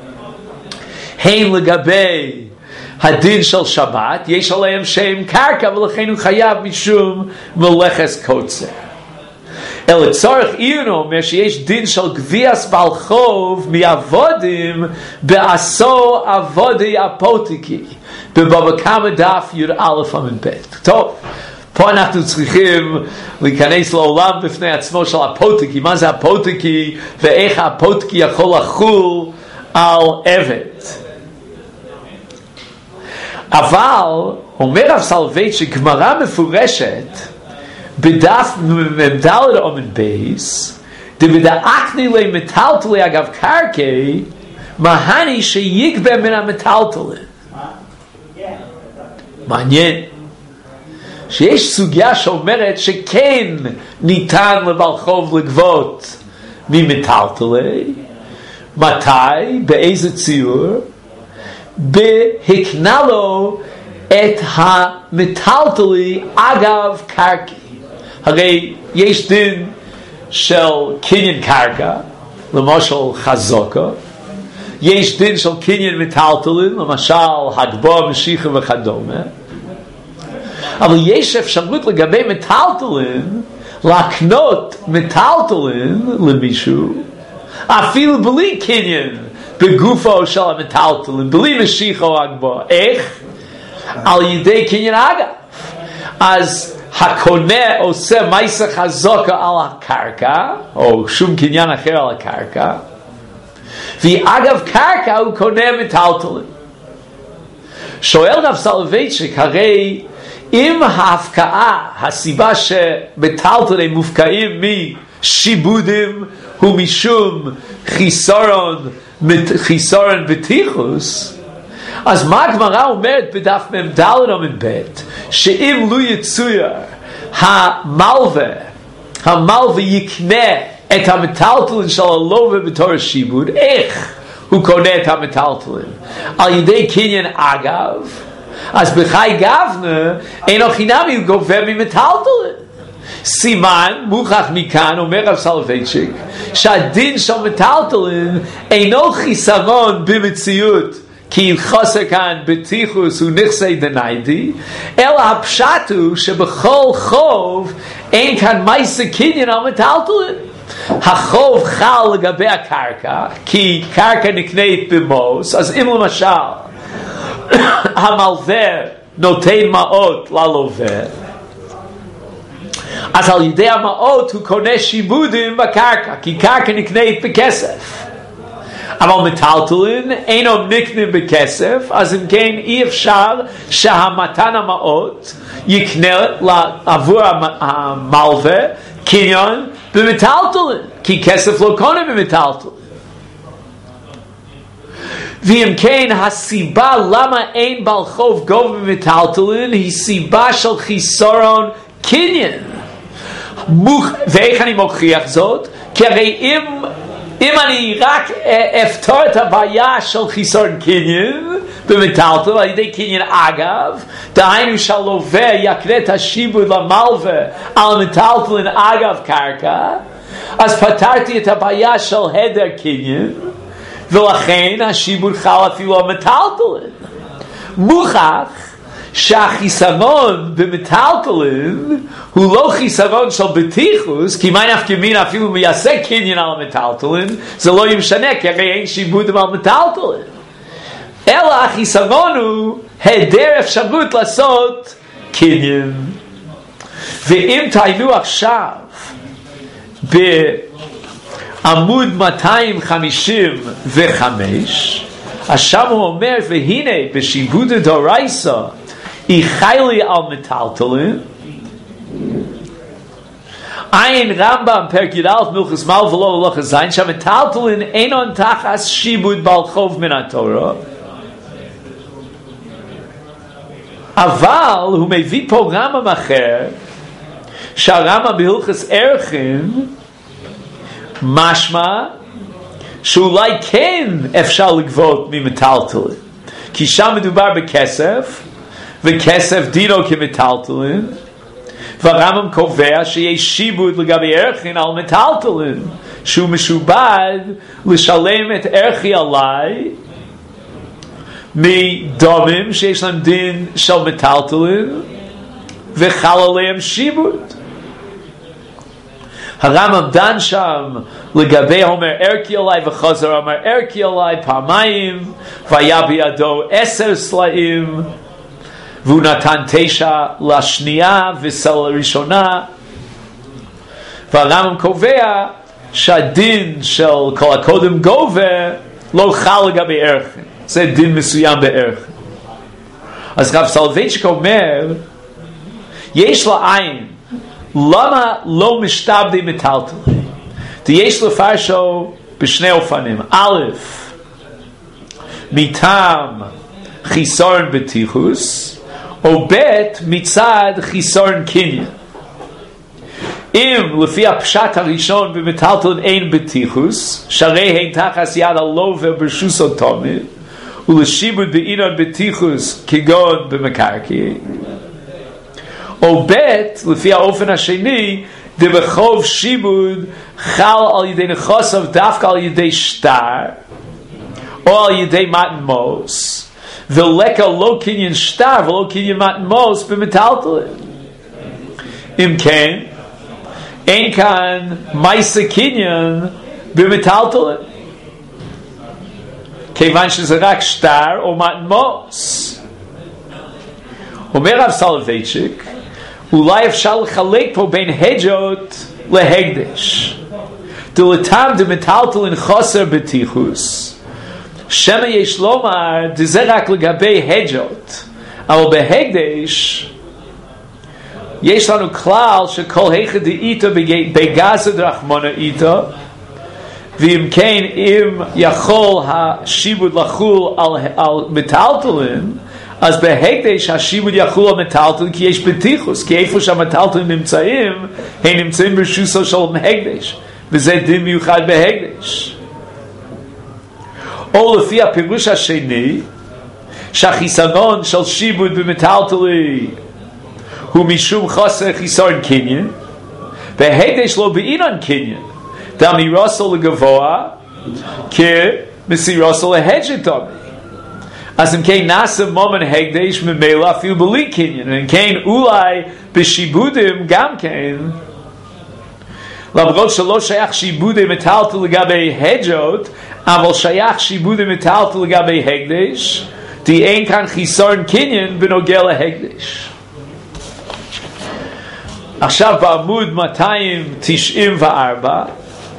הן לגבי הדין של שבת, יש עליהם שם קרקע, ולכן הוא חייב משום מלאכת קוצר. אלא צורך עיונו אומר שיש דין של גביית בעל חוב מעבודים בעשור עבודי אפוטיקי בבבא קמא דף י"א עמוד ב'. טוב, פה אנחנו צריכים להיכנס לעולם בפני עצמו של אפוטיקי. מה זה אפוטיקי ואיך האפוטיקי יכול לחול על עבד. אבל אומר רב סולובייצ'יק, גמרא מפורשת בדף מ"ד עמוד בייס, דבדאקני למטלטלי אגב קרקעי, מהני שיגבה מן המטלטלים. מעניין שיש סוגיה שאומרת שכן ניתן לבעל חוב לגבות ממטלטלי. מתי? באיזה ציור? בהקנה לו את המטלטלי אגב קרקעי. הרי יש דין של קניין קרקע, למשל חזוקה, יש דין של קניין מטלטלין, למשל הגבוה, משיחה וכדומה, אבל יש אפשרות לגבי מטלטלין להקנות מטלטלין למישהו אפילו בלי קניין בגופו של המטלטלין, בלי משיחה או הגבוה. איך? על ידי קניין אגב. אז הקונה עושה מייסה חזוקה על הקרקע, או שום קניין אחר על הקרקע, ואגב קרקע הוא קונה מטלטלין. שואל רב סולובייצ'יק, הרי אם ההפקעה, הסיבה שמטלטלים מופקעים משיבודים הוא משום חיסרון, חיסרון בטיחוס, אז מה הגמרא אומרת בדף מ"ד עמוד ב', שאם לא יצויר המלווה, המלווה יקנה את המטלטלין של הלווה בתור שיבוד, איך הוא קונה את המטלטלין? על ידי קניין אגב. אז בחי גבנה אינו חינמי, הוא גובה ממטלטלין. סימן מוכח מכאן, אומר רב סולובייצ'יק, שהדין של מטלטלין אינו חיסרון במציאות, כי חוסר כאן בטיחוס הוא נכסי דניידי, אלא הפשט הוא שבכל חוב אין כאן מייסה קניין על מטלטלין. החוב חל לגבי הקרקע, כי קרקע נקנית במוס. אז אם למשל המלווה נותן מעות ללווה, אז על ידי המעות הוא קונה שיבודים בקרקע, כי קרקע נקנית בכסף. אבל מטלטלין אינו נקנה בכסף, אז אם כן אי אפשר שהמתן המעות יקנה עבור המלווה קניין במטלטלין, כי כסף לא קונה במטלטלין. ואם כן הסיבה למה אין בעל חוב גובה במטלטלין היא סיבה של חיסרון קניין. ואיך אני מוכיח זאת? כי הרי אם אם אני רק אפתור את הבעיה של חיסרון קניין במטלטלין על ידי קניין אגב, דהיינו שהלווה יקנה את השיבוד למלווה על מטלטלין אגב קרקע, אז פתרתי את הבעיה של היעדר קניין, ולכן השיבוד חל אפילו על מטלטלין. מוכח שהחיסרון במטלטלין הוא לא חיסרון של בטיחוס, כי מה נפקא מינה אפילו אם יעשה קניין על המטלטלין זה לא ימשנה, כי הרי אין שיבודים על מטלטלין, אלא החיסרון הוא היעדר אפשרות לעשות קניין. ואם תעיינו עכשיו בעמוד מאתיים חמישים וחמש, אז שם הוא אומר והנה בשיבוד דאורייסה היא חיילי על מטלטלין, עין רמב"ם פרק י"א מלכות מל ולא הלכה זין, שהמטלטלין אינו תחת שיבוד בעל חוב מן התורה, אבל הוא מביא פה רמב"ם אחר, שהרמב"ם בהלכות ערכים משמע שאולי כן אפשר לגבות ממטלטלין, כי שם מדובר בכסף, וכסף דינו כמטלטלין, והרמב"ם קובע שיש שיבוד לגבי ערכין על מטלטלין, שהוא משובד לשלם את ערכי עליי מדומים שיש להם דין של מטלטלין וחל עליהם שיבוד. הרמב"ם דן שם לגבי אומר ערכי עליי וחוזר אומר ערכי עליי פעמיים, והיה בידו עשר סלעים והוא נתן תשע לשנייה וסל לראשונה, והרמב"ם קובע שהדין של כל הקודם גובה לא חל לגבי ערכין, זה דין מסוים בערכין. אז רב סולובייצ'יק אומר יש לעין למה לא משתבדי מטלטלין, יש לפרשו בשני אופנים. א', מטעם חיסרון בטיחוס, או ב' מצד חיסרון קניין. אם לפי הפשט הראשון במטלטלין אין בטיחוס, שהרי הן תחת יד הלווה ברשות אוטומי, ולשיבוד בעניין בטיחוס כגון במקרקעין. או ב' לפי האופן השני, דבחוב שיבוד חל על ידי נכסיו דווקא על ידי שטר, או על ידי מתנמוס, ולקה לא קניין שטר ולא קניין מתנמוס במטלטלין. אם כן, אין כאן מייסה קניין במטלטלין, כיוון שזה רק שטר או מתנמוס. אומר רב סולובייצ'יק, אולי אפשר לחלק פה בין הג'ות להקדש. דלתם דמטלטלין חוסר בטיחוס, שמה יש לומר זה רק לגבי הג'ות, אבל בהקדש יש לנו כלל שכל היכד איתו בגזד רחמונה איתו, ואם כן אם יכול השיבוד לחול על, על מטלטלין, אז בהקדש השיבוד יחול על מטלטלין, כי יש בטיחוס, כי איפה שהמטלטלין נמצאים הם נמצאים ברשותו של הקדש, וזה דין מיוחד בהקדש. או לפי הפירוש השני, שהחיסרון של שיבוד במטלטלין הוא משום חוסר חיסרון קניין, בהקדש לא בעניין קניין, דאמירוסו לגבוה כמסירוסו להג'תומי. אז אם כן נעשה מומן הקדש ממילא אפילו בלי קניין, אם כן אולי בשיבודים גם כן, למרות שלא שייך שיבודי מטלטלין לגבי הג'ות, אבל שייך שיבודי מטלטלין לגבי הקדש, די אין כאן חיסרון קניין בנוגע להקדש. עכשיו בעמוד מאתיים תשעים וארבע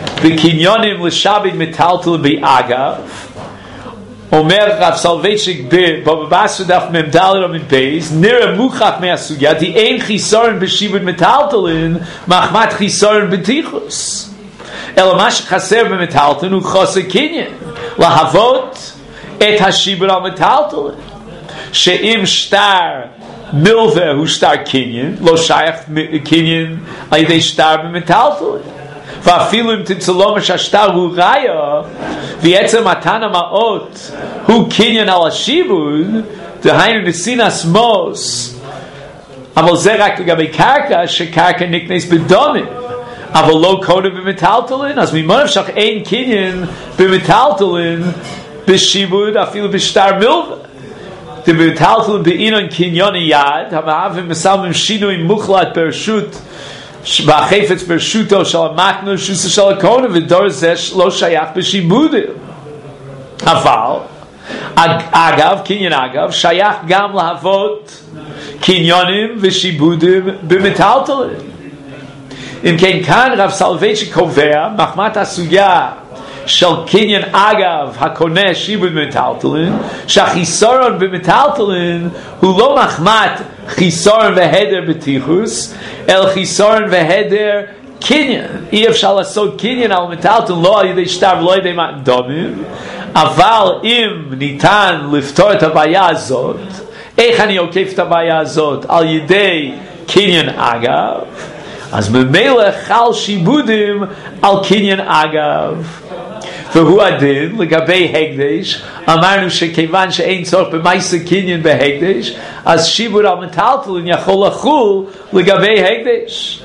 בקניונים לשבת מטלטל באגב, אומר רב סולובייצ'יק בבבא דף מ"ד עמוד בייס, נראה מוכח מהסוגיה, די אין חיסורן בשיבוד מטלטלין מחמת חיסורן בטיחוס, אלא מה שחסר במטלטלין הוא חוסר קניין, להוות את השיבוד על מטלטלין, שאם שטר מלווה הוא שטר קניין, לא שייך קניין על ידי שטר במטלטלין, ואפילו אם תצלום שהשטר הוא ראיה ועצם מתן המעות הוא קניין על השיבוד, דהיינו נסינס מוס, אבל זה רק לגבי קרקע, שקרקע נקנס בדומים, אבל לא קודם במטלטלין, אז ממה נפשך אין קניין במטלטלין בשיבוד אפילו בשטר מלווה. במטלטלין בעינון קניון יד, המהווים מסלמים שינוי מוחלט ברשות והחפץ ברשותו של המתנו שוסו של הכהן, ודור זה לא שייך בשיבודים. אבל אגב, קניין אגב שייך גם להוות קניונים ושיבודים במטלטלין. אם כן, כאן רב סולובייצ'יק קובע מחמת הסוגיה של קניין אגב הקונה שיבוד במטלטלין, שהחיסורון במטלטלין הוא לא מחמת חיסורון והדר בטיחוס, אלא חיסורון והדר קניין. אי אפשר לעשות קניין על מטלטלין לא על ידי שטר ולא על ידי דומים, אבל אם ניתן לפתור את הבעיה הזאת, איך אני עוקף את הבעיה הזאת? על ידי קניין אגב, אז ממילא חל שיבודים על קניין אגב. והוא הדין לגבי הקדש, אמרנו שכיוון שאין צורך במעשה קניין בהקדש, אז שיבוד על מטלטלין יכול לחול לגבי הקדש.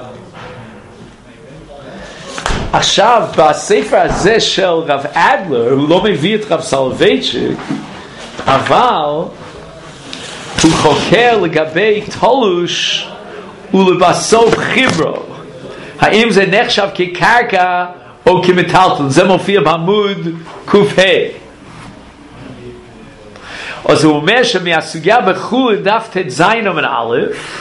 עכשיו בספר הזה של רב אדלר הוא לא מביא את רב סולובייצ'יק, אבל הוא חוקר לגבי תולוש ולבסוף חיברו, האם זה נחשב כקרקע או כמטלטלין. זה מופיע בעמוד ק"ה. אז הוא אומר שמהסוגיה בחולין דף ט"ז עמוד א',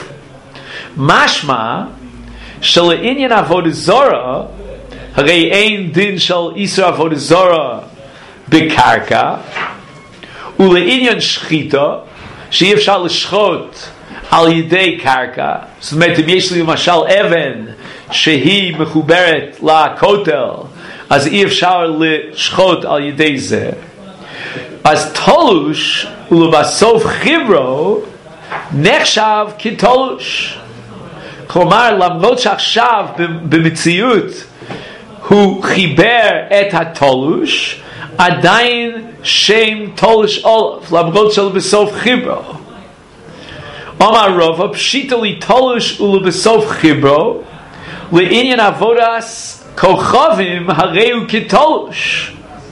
משמע שלעניין עבודה זרה, הרי אין דין של איסור עבודה זרה בקרקע, ולעניין שחיטה, שאי אפשר לשחוט על ידי קרקע, זאת אומרת אם יש לי למשל אבן שהיא מחוברת לכותל, אז אי אפשר לשחוט על ידי זה, אז תולוש ולבסוף חיברו נחשב כתולוש. כלומר למרות שעכשיו במציאות הוא חיבר את התולוש, עדיין שם תולוש אולף, למרות שלבסוף חיברו. אמר רבא פשיטא לי תולוש ולבסוף חיברו, לעניין עבודת כוכבים הרי הוא כתולוש,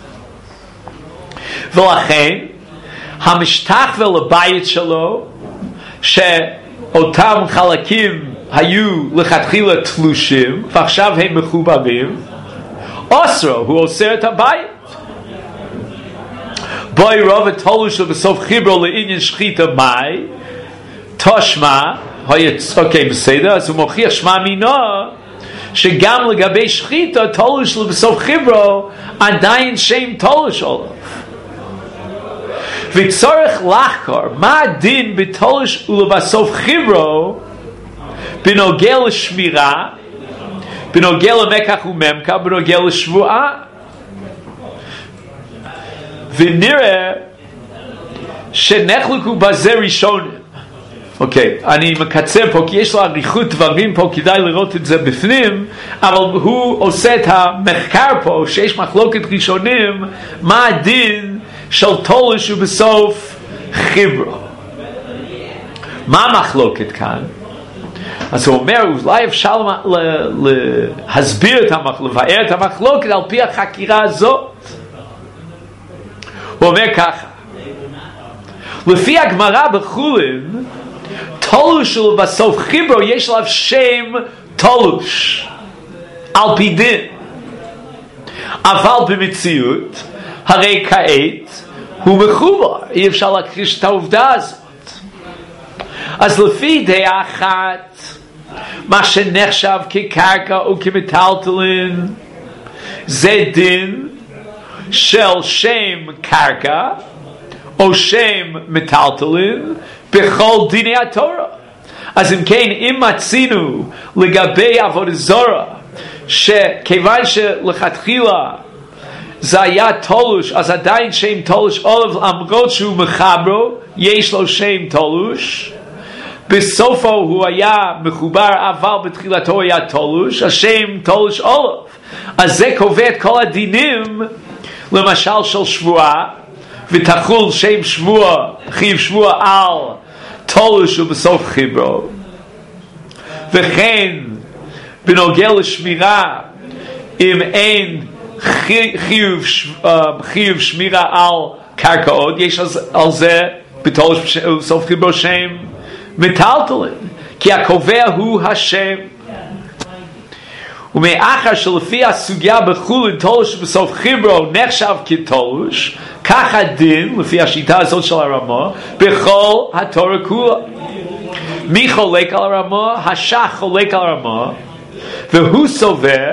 ולכן המשתחווה לבית שלו שאותם חלקים היו לכתחילה תלושים ועכשיו הם מחוברים, אוסרו, הוא אוסר את הבית. בואי רוב תולוש ובסוף חיברו לעניין שחיטה מאי תושמע, אוקיי בסדר, אז הוא מוכיח שמע מינו שגם לגבי שחיטה תולוש ובסוף חיברו עדיין שם תולוש עולף. וצורך לחקור מה הדין בתולוש ולבסוף חיברו בנוגע לשמירה, בנוגע למקח וממקח, בנוגע לשבועה. ונראה שנחלקו בזה ראשונים. אוקיי, אני מקצר פה כי יש לו אריכות דברים פה, כדאי לראות את זה בפנים, אבל הוא עושה את המחקר פה שיש מחלוקת ראשונים מה הדין של תולוש ובסוף חיברו. מה המחלוקת כאן? אז הוא אומר, אולי אפשר להסביר את המחלוקת, לבאר את המחלוקת על פי החקירה הזאת. הוא אומר ככה, לפי הגמרא בחולין, תולוש ובסוף חיברו יש עליו שם תולוש על פי דין, אבל במציאות הרי כעת הוא מחובר, אי אפשר להכחיש את העובדה הזאת. אז לפי דעה אחת מה שנחשב כקרקע או כמטלטלין זה דין של שם קרקע או שם מטלטלין בכל דיני התורה. אז אם כן, אם מצינו לגבי עבודה זרה שכיוון שלכתחילה זה היה תולוש, אז עדיין שם תולוש עולב, למרות שהוא מחברו יש לו שם תולוש, בסופו הוא היה מחובר אבל בתחילתו היה תולוש, השם תולוש עולב. אז זה קובע את כל הדינים למשל של שבועה, ותחול שם שבוע חיוב שבוע על תולוש ובסוף חיברו. וכן בנוגע לשמירה, אם אין חיוב, חיוב שמירה על קרקעות, יש על זה בתולוש ובסוף חיברו שם מטלטלין, כי הקובע הוא השם. ומאחר שלפי הסוגיה בחולין תולוש בסוף חיברו נחשב כתולוש, כך הדין לפי השיטה הזאת של הרמה בכל התורה כולה. מי חולק על הרמה? השח חולק על הרמה, והוא סובר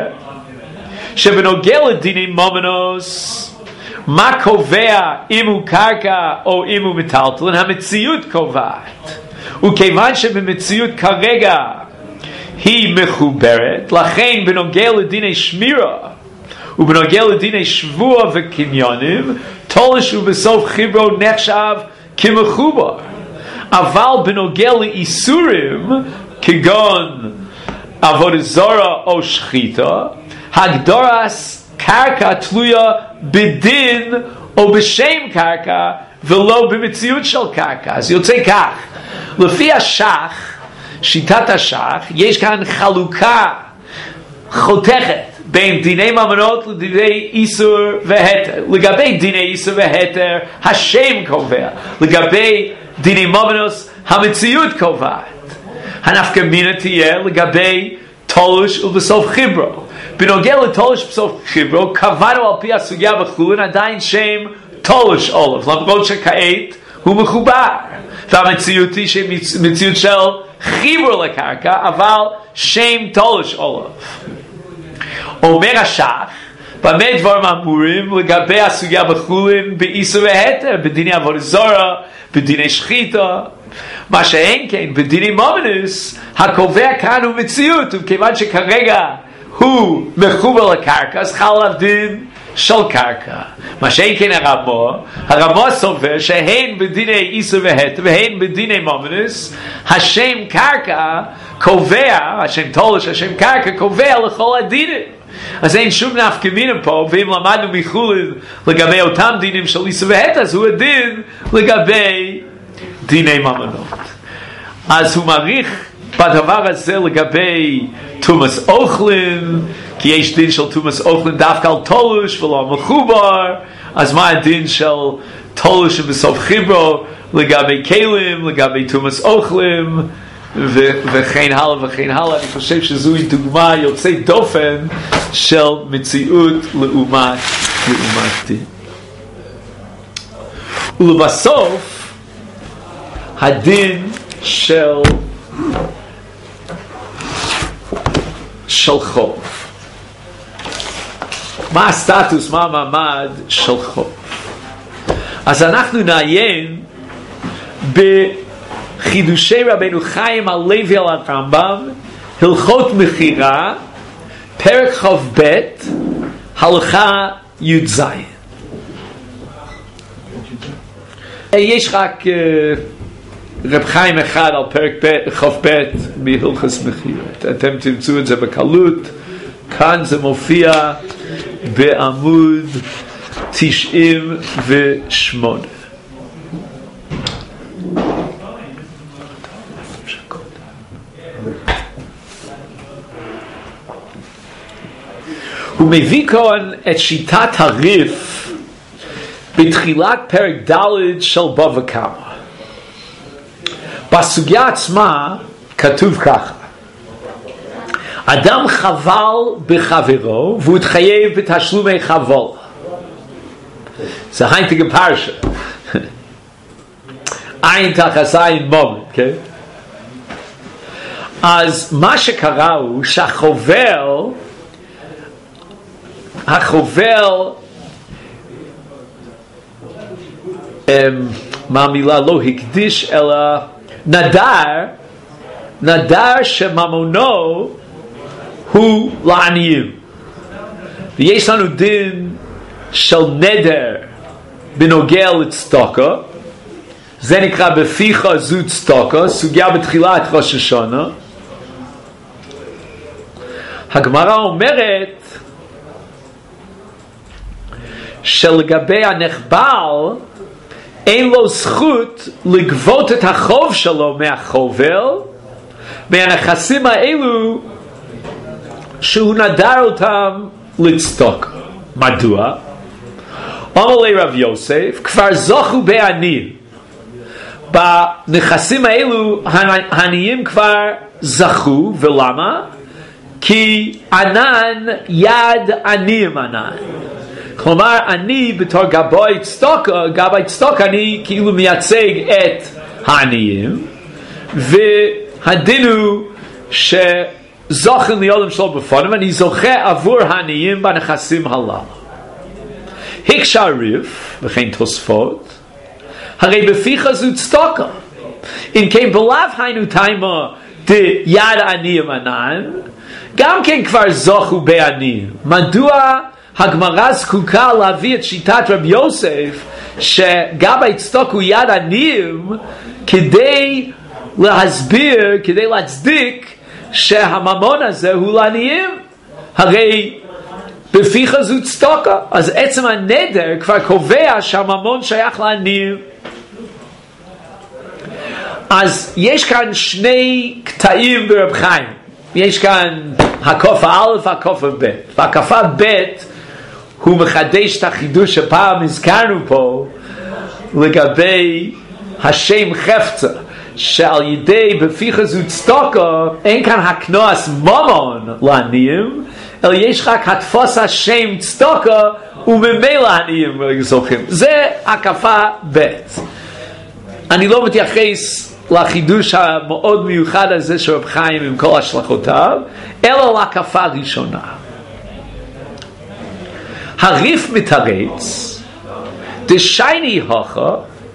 שבנוגע לדיני מומנוס, מה קובע אם הוא קרקע או אם הוא מטלטלין? המציאות קובעת, וכיוון שבמציאות כרגע היא מחוברת, לכן בנוגע לדיני שמירה ובנוגע לדיני שבוע וקניונים תולש ובסוף חיברו נחשב כמחובר. אבל בנוגע לאיסורים כגון עבודה זרה או שחיטה, הגדרת קרקע תלויה בדין או בשם קרקע ולא במציאות של קרקע. אז יוצא כך, לפי השח, שיטת השח, יש כאן חלוקה חותכת בין דיני ממונות לדיני איסור והתר. לגבי דיני איסור והתר השם קובע, לגבי דיני ממונות המציאות קובעת. הנפקא מינה תהיה לגבי תולש ובסוף חיברו. בנוגע לתולש בסוף חיברו קבענו על פי הסוגיה בחולין עדיין שם תולש עולב, למרות שכעת הוא מחובר, והמציאות היא מציאות של חיבור לקרקע, אבל שם תולש עולב. אומר השח, במה דברים אמורים לגבי הסוגיה בחולין באיסור והתר, בדיני עבודה זרה, בדיני שחיטה, מה שאין כן בדיני מומנוס, הקובע כאן הוא מציאות, וכיוון שכרגע הוא מחובר לקרקע, אז חל עליו דין של קרקע. מה שאין כן הרמה, הרמה סובר שהן בדיני איסור והתר והן בדיני מומנוס, השם קרקע קובע, השם תולש, השם קרקע קובע לכל הדינים. אז אין שום נפקא מינה פה, ואם למדנו מחולין לגבי אותם דינים של איסור והתר, אז הוא הדין לגבי דיני ממונות. אז הוא מעריך בדבר הזה לגבי תומס אוכלין, כי יש דין של תומס אוכלין דווקא על תולש ולא מחובר, אז מה הדין של תולש בסוף חיברו לגבי כלים, לגבי תומס אוכלין, ו- וכן הלאה וכן הלאה. אני חושב שזוהי דוגמה יוצאת דופן של מציאות לעומת לעומת דין. ולבסוף הדין של של חוב. מה הסטטוס, מה המעמד של חוב? אז אנחנו נעיין בחידושי רבנו חיים הלוי על הרמב"ם, הלכות מחירה, פרק חוב ב', הלכה י"ז. יש רק רב חיים אחד על פרק חוב ב' מהלכות מחירה. אתם תמצאו את זה בקלות. כאן זה מופיע בעמוד תשעים ושמונה. הוא מביא כאן את שיטת הריף בתחילת פרק ד' של בבא קמא. בסוגיה עצמה כתוב ככה: אדם חבל בחברו והוא התחייב בתשלומי חבל. זה היינטיגה פרשה. עין תחת עין מומת, כן? אז מה שקרה הוא שהחובל החובל, מה המילה? לא הקדיש אלא נדר, נדר שממונו הוא לעניים. ויש לנו דין של נדר בנוגע לצדקה, זה נקרא בפיך זו צדקה, סוגיה בתחילת ראש השנה. הגמרא אומרת שלגבי הנחבל אין לו זכות לגבות את החוב שלו מהחובל, מהנכסים האלו שהוא נדר אותם לצדקה. מדוע? אמר לי רב יוסף, כבר זוכו בעני, בנכסים האלו העניים כבר זכו. ולמה? כי ענן יד עניים ענן. כלומר, אני בתור גבאי צדקה, גבאי צדקה אני כאילו מייצג את העניים, והדין הוא שזוכן ליולם שלו בפונים, אני זוכה עבור העניים בנכסים הללו. הקשה ריף, וכן תוספות, הרי בפיך זו צדקה. אם כן בלאו היינו תימה דיד עניים ענן, גם כן כבר זוכו בעניים. מדוע הגמרא זקוקה להביא את שיטת רב יוסף שגבאי צדקה הוא יד עניים, כדי להסביר, כדי להצדיק שהממון הזה הוא לעניים? הרי בפיך זו צדקה. אז עצם הנדר כבר קובע שהממון שייך לעניים. אז יש כאן שני קטעים ברב חיים. יש כאן הקופה א' והקופה ב'. והקופה ב' הוא מחדש את החידוש שפעם הזכרנו פה לגבי השם חפצה, שעל ידי בפיך זו צדקה אין כאן הקנוס ממון לעניים, אלא יש רק התפוס השם צדקה וממילא העניים זוכים. זה הקופה ב'. אני לא מתייחס לחידוש המאוד מיוחד הזה של רב חיים עם כל השלכותיו, אלא לקופה ראשונה. הריף מתרץ דשייני הוכה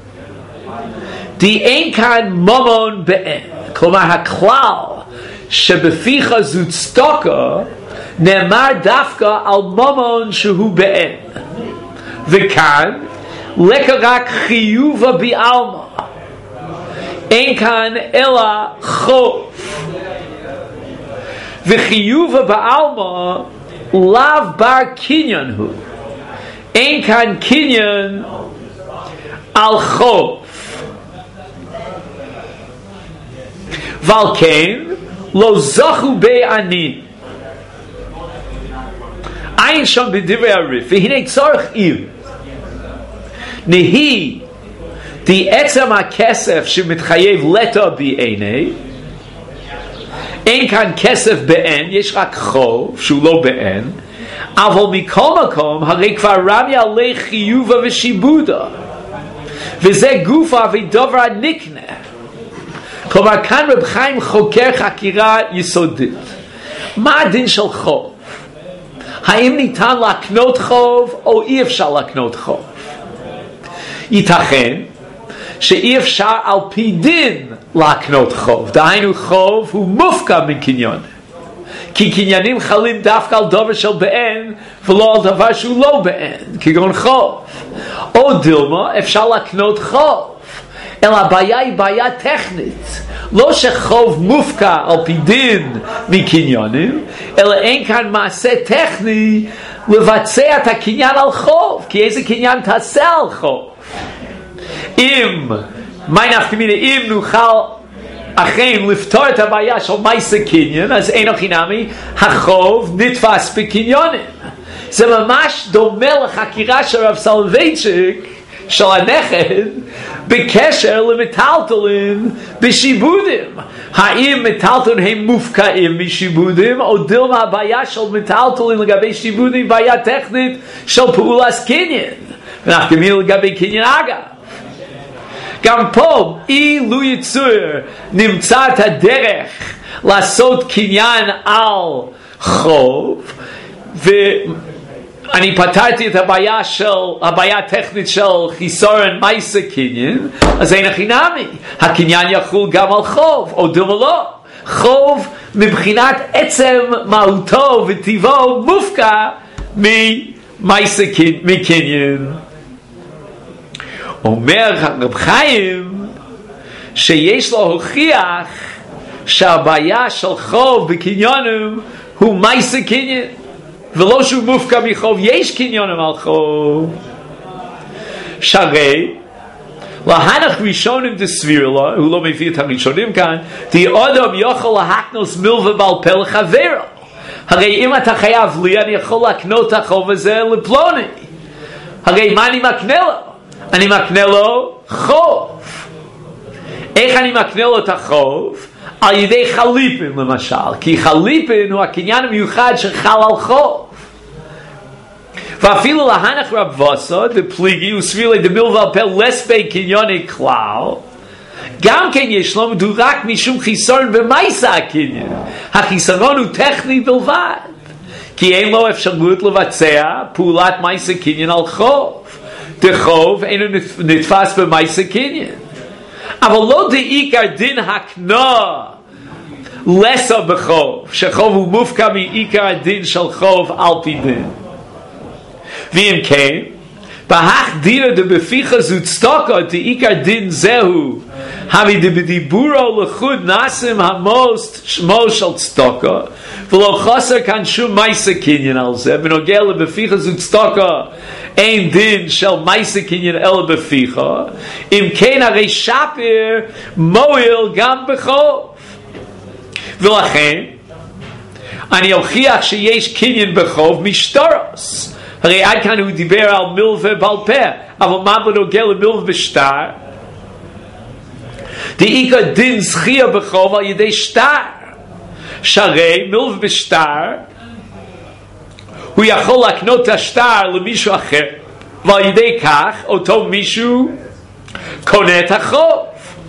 די אין כאן ממון באין. כלומר הכלל שבפיך זו צדקה נאמר דווקא על ממון שהוא באין, וכאן לקה רק חיובה בעלמא, אין כאן אלא חוב. וחיובה בעלמא לאו בר קניין הוא, אין כאן קניין על חוב, ועל כן לא זכו בעני. אין שם בדברי הריף, והנה צורך עיר נהי די עצם הכסף שמתחייב לטע בעיני, אין כאן כסף באין, יש רק חוב שהוא לא באין, אבל מכל מקום הרי כבר רמי עלי חיובה ושיבודה, וזה גוף ודבר הנקנה. כלומר כאן רב חיים חוקר חקירה יסודית. מה הדין של חוב? האם ניתן להקנות חוב או אי אפשר להקנות חוב? ייתכן שאי אפשר על פי דין להקנות חוב, דהיינו חוב הוא מופקע מקניין, כי קניינים חלים דווקא על דבר של באין ולא על דבר שהוא לא באין, כגון חוב. או דילמה, אפשר להקנות חוב, אלא הבעיה היא בעיה טכנית, לא שחוב מופקע על פי דין מקניינים, אלא אין כאן מעשה טכני לבצע את הקניין על חוב, כי איזה קניין תעשה על חוב? אם, מה נפקא מינה, אם נוכל אכן לפתור את הבעיה של מעשה קניין, אז אין הכי נמי, החוב נתפס בקניונים. זה ממש דומה לחקירה של רב סולובייצ'יק של הנכד בקשר למטלטלים בשיבודים. האם מטלטלים הם מופקעים משיבודים, או דילמה הבעיה של מטלטלים לגבי שיבודים בעיה טכנית של פעולת קניין, ונפקא מינה לגבי קניין אגב. גם פה אילו יצור נמצא את הדרך לעשות קניין על חוב, אני פתרתי את הבעיה של, הבעיה הטכנית של חיסורן מייסה קניין, אז אין הכי נמי. הקניין יחול גם על חוב, או דומה לא. חוב מבחינת עצם מהותו וטבעו מופקע ממייסה קניין. אומר רב חיים שיש לו הוכיח שהבעיה של חוב בקניונים הוא מייסה קניין. ולא שהוא מופקע מחוב, יש קניונים על חוב. שהרי, להנח ראשונים דסביר לו, הוא לא מביא את הראשונים כאן, די אדם יכול להקנוס מלווה בעל פה לחברו. הרי אם אתה חייב לי, אני יכול לקנות את החוב הזה לפלוני. הרי מה אני מקנה לו? אני מקנה לו חוב. איך אני מקנה לו את החוב? על ידי חליפין למשל, כי חליפין הוא הקניין המיוחד שחל על חוב. ואפילו להנח רב וסה, דפליגי, הוא סביר לי דמיל ועל פה לספי קניוני כלל, גם כן יש לו מדורק משום חיסרון במייסה הקניין. החיסרון הוא טכני בלבד, כי אין לו אפשרות לבצע פעולת מייסה קניין על חוב. דחוב אינו נתפס במייסה קניין. אבל לא דעיקר דין הקנה לסה בחוב, שחוב הוא מופקע מעיקר הדין של חוב על פי דין. ואם כן, בהך דירה דבפיחה זו צדוקה דעיקר דין זהו, הרי דבדיבורו לחוד נסים המוסט שמו של צדוקה, ולא חסר כאן שום מייסה קניין על זה. בנוגע לבפיחה זו צדוקה אין דין של מייסה קניין אלא בפיחה. אם כן, הרי שפיר מועיל גם בחוב. ולכן אני אוכיח שיש קניין בחוב משטרוס. הרי עד כאן הוא דיבר על מלווה בעל פה, אבל מה בנוגע למלווה בשטר? דעיקר דין זכייה בחוב על ידי שטר, שהרי מלווה בשטר הוא יכול לקנות את השטר למישהו אחר, ועל ידי כך אותו מישהו קונה את החוב.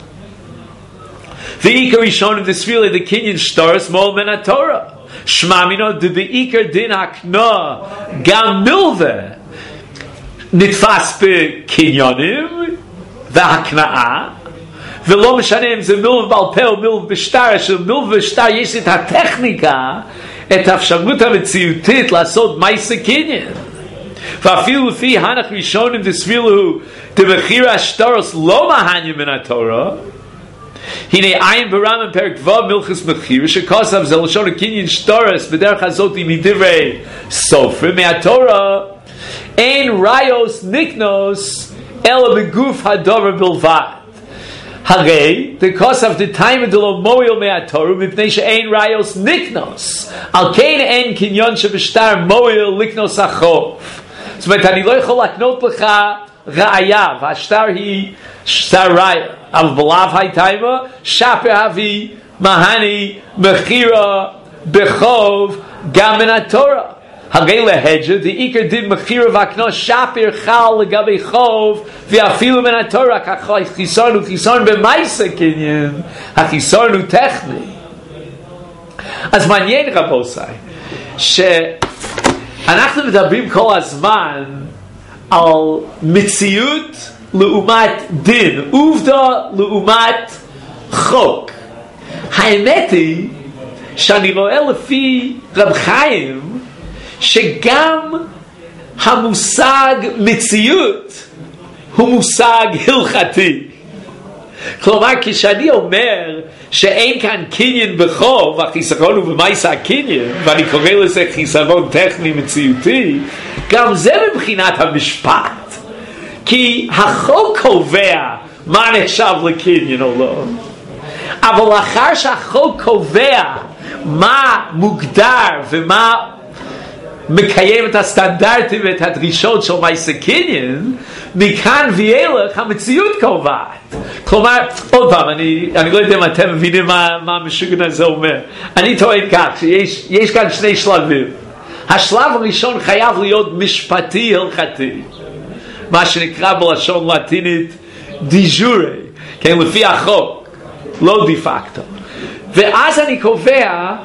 ועיקר ראשון דסביר לי דקניין שטרס מול מן התורה, שמע מינו דבעיקר דין הקנה גם מלווה נתפס בקניונים והקנאה, ולא משנה אם זה מלווה בעל פה או מלווה בשטר. שמלווה בשטר יש את הטכניקה, את האפשרות המציאותית לעשות מייסה קניין. ואפילו לפי הנח ראשונים דסביר לו דמחיר השטרוס לא מהניה מן התורה. הנה עין ברמב"ם פרק ו' מלכות מחיר שכתב זה לשון הקניין שטרוס בדרך הזאת מדברי סופר מהתורה, אין ראיוס ניקנוס אלא בגוף הדבר בלבד. הרי דכתב דתיימא דלא מועיל מהתורה מפני שאין ראיוס ניקנוס, על כן אין קניין שבשטר מועיל לקנוס החוב. זאת אומרת, אני לא יכול לקנות לך ראיה, והשטר היא שטר ראיה, אבל בלאו הייתיימא שפר הביא מהני מחירה בחוב גם מן התורה. הרי להג'ה דעיקר דין מחירה והקנה שפר חל לגבי חוב ואפילו מן התורה, כך החיסרון הוא חיסרון במייסה קניין, החיסרון הוא טכני. אז מעניין רבותיי שאנחנו מדברים כל הזמן על מציאות לעומת דין, עובדה לעומת חוק. האמת היא שאני רואה לפי רב חיים שגם המושג מציאות הוא מושג הלכתי. כלומר, כשאני אומר שאין כאן קניין בחוב, החיסרון הוא במייסה הקניין, ואני קורא לזה חיסרון טכני מציאותי, גם זה מבחינת המשפט. כי החוק קובע מה נחשב לקניין או לא. אבל לאחר שהחוק קובע מה מוגדר ומה מקיים את הסטנדרטים ואת הדרישות של מייסה קניין, מכאן ואילך המציאות קובעת. כלומר, עוד פעם, אני, אני לא יודע אם אתם מבינים מה, מה המשוגע הזה אומר. אני טוען כך, שיש יש כאן שני שלבים. השלב הראשון חייב להיות משפטי הלכתי, מה שנקרא בלשון לטינית דיז'ורי, כן, לפי החוק, לא דה פקטו. ואז אני קובע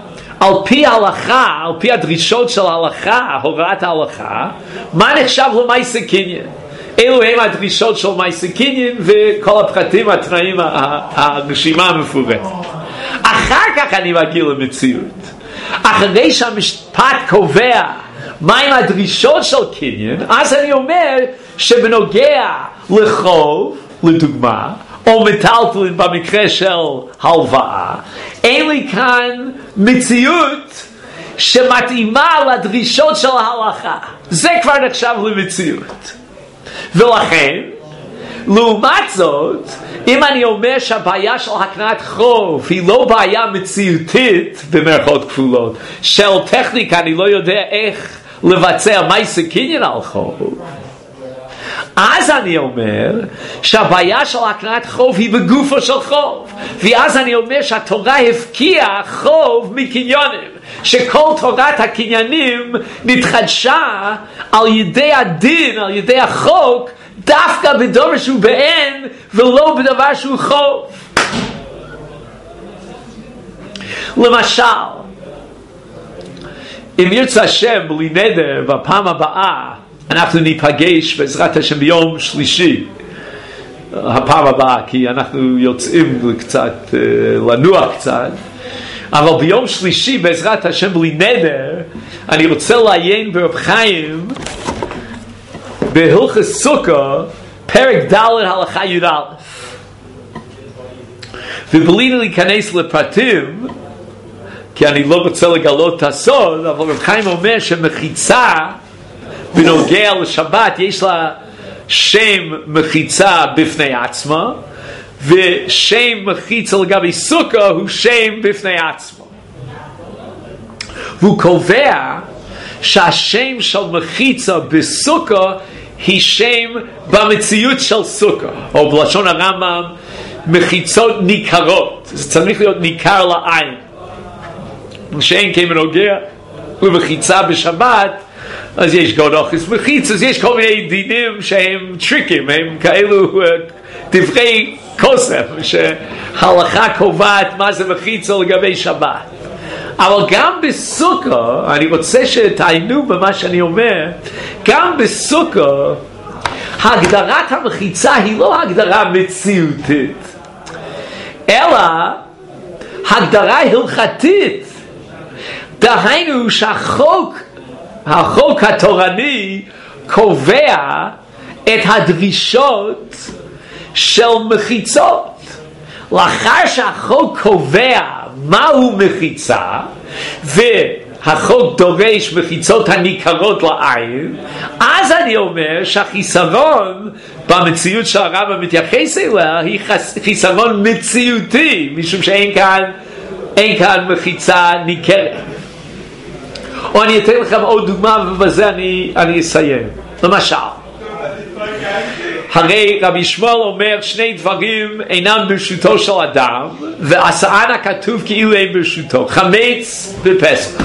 על פי ההלכה, על פי הדרישות של ההלכה, הוראת ההלכה, מה נחשב למעשה קניין? אלו הם הדרישות של מעשה קניין וכל הפרטים, התנאים, הרשימה המפורטת. אחר כך אני מגיע למציאות. אחרי שהמשפט קובע מהם הדרישות של קניין, אז אני אומר שבנוגע לחוב, לדוגמה, או מטלטלין במקרה של הלוואה, אין לי כאן מציאות שמתאימה לדרישות של ההלכה. זה כבר נחשב למציאות. ולכן, לעומת זאת, אם אני אומר שהבעיה של הקניית חוב היא לא בעיה מציאותית, במרכאות כפולות, של טכניקה, אני לא יודע איך לבצע מעשה קניין על חוב, אז אני אומר שהבעיה של הקניית חוב היא בגופו של חוב, ואז אני אומר שהתורה הפקיעה חוב מקניונים, שכל תורת הקניינים נתחדשה על ידי הדין, על ידי החוק, דווקא בדבר שהוא בעין ולא בדבר שהוא חוב. למשל, אם ירצה השם בלי נדר, בפעם הבאה אנחנו ניפגש בעזרת השם ביום שלישי, הפעם הבאה, כי אנחנו יוצאים קצת, לנוע קצת, אבל ביום שלישי בעזרת השם בלי נדר, אני רוצה לעיין ברב חיים בהלכות סוכה, פרק ד' הלכה י"א. ובלי להיכנס לפרטים, כי אני לא רוצה לגלות את הסוד, אבל רב חיים אומר שמחיצה בנוגע לשבת יש לה שם מחיצה בפני עצמה, ושם מחיצה לגבי סוכה הוא שם בפני עצמו. והוא קובע שהשם של מחיצה בסוכה היא שם במציאות של סוכה, או בלשון הרמב"ם מחיצות ניכרות. זה צריך להיות ניכר לעין. שאין כן בנוגע למחיצה בשבת, אז יש גם אוכס מחיצה, אז יש כל מיני דינים שהם טריקים, הם כאלו uh, דברי כוסף, שההלכה קובעת מה זה מחיצה לגבי שבת. אבל גם בסוכה, אני רוצה שתעיינו במה שאני אומר, גם בסוכה, הגדרת המחיצה היא לא הגדרה מציאותית, אלא הגדרה הלכתית. דהיינו שהחוק, החוק התורני קובע את הדרישות של מחיצות. לאחר שהחוק קובע מהו מחיצה, והחוק דורש מחיצות הניכרות לעין, אז אני אומר שהחיסרון במציאות שהרב מתייחס אליה היא חיסרון מציאותי, משום שאין כאן, אין כאן מחיצה ניכרת. או אני אתן לכם עוד דוגמה ובזה אני, אני אסיים. למשל, הרי רבי ישמעאל אומר שני דברים אינם ברשותו של אדם, ועשאן הכתוב כאילו אין ברשותו, חמץ ופסח.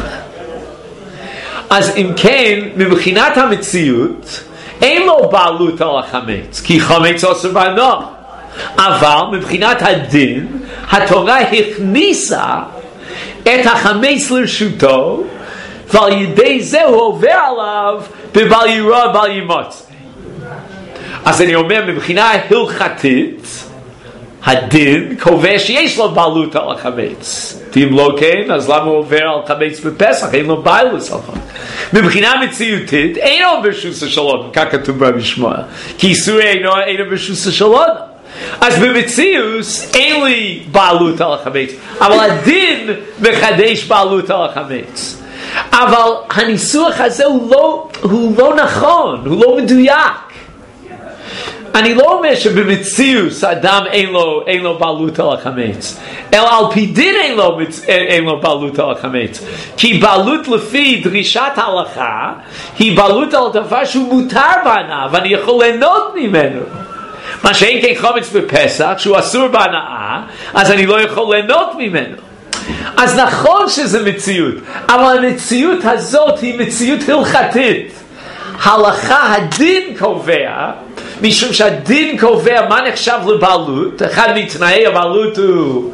אז אם כן, מבחינת המציאות, אין לו בעלות על החמץ, כי חמץ אסור בנוח. אבל מבחינת הדין, התורה הכניסה את החמץ לרשותו, ועל ידי זה הוא עובר עליו בבל יראה בל ימצא. אז אני אומר, מבחינה הלכתית, הדין קובע שיש לו בעלות על החמץ. אם לא כן, אז למה הוא עובר על חמץ בפסח? אין לו בעלות על חמץ. מבחינה מציאותית, אין לו ברשות של אדם, כך כתוב ברבי ישמעאל. כי איסור אינו אינו ברשות של אדם. אז במציאות אין לי בעלות על החמץ, אבל הדין מחדש בעלות על החמץ. אבל הניסוח הזה הוא לא, הוא לא נכון, הוא לא מדויק. אני לא אומר שבמציאות אדם אין לו, אין לו בעלות על החמץ, אלא על פי דין אין לו, אין לו בעלות על החמץ. כי בעלות לפי דרישת ההלכה היא בעלות על דבר שהוא מותר בהנאה, ואני יכול ליהנות ממנו. מה שאין כן חמץ בפסח, שהוא אסור בהנאה, אז אני לא יכול ליהנות ממנו. אז נכון שזה מציאות, אבל המציאות הזאת היא מציאות הלכתית. הלכה, הדין קובע, משום שהדין קובע מה נחשב לבעלות. אחד מתנאי הבעלות הוא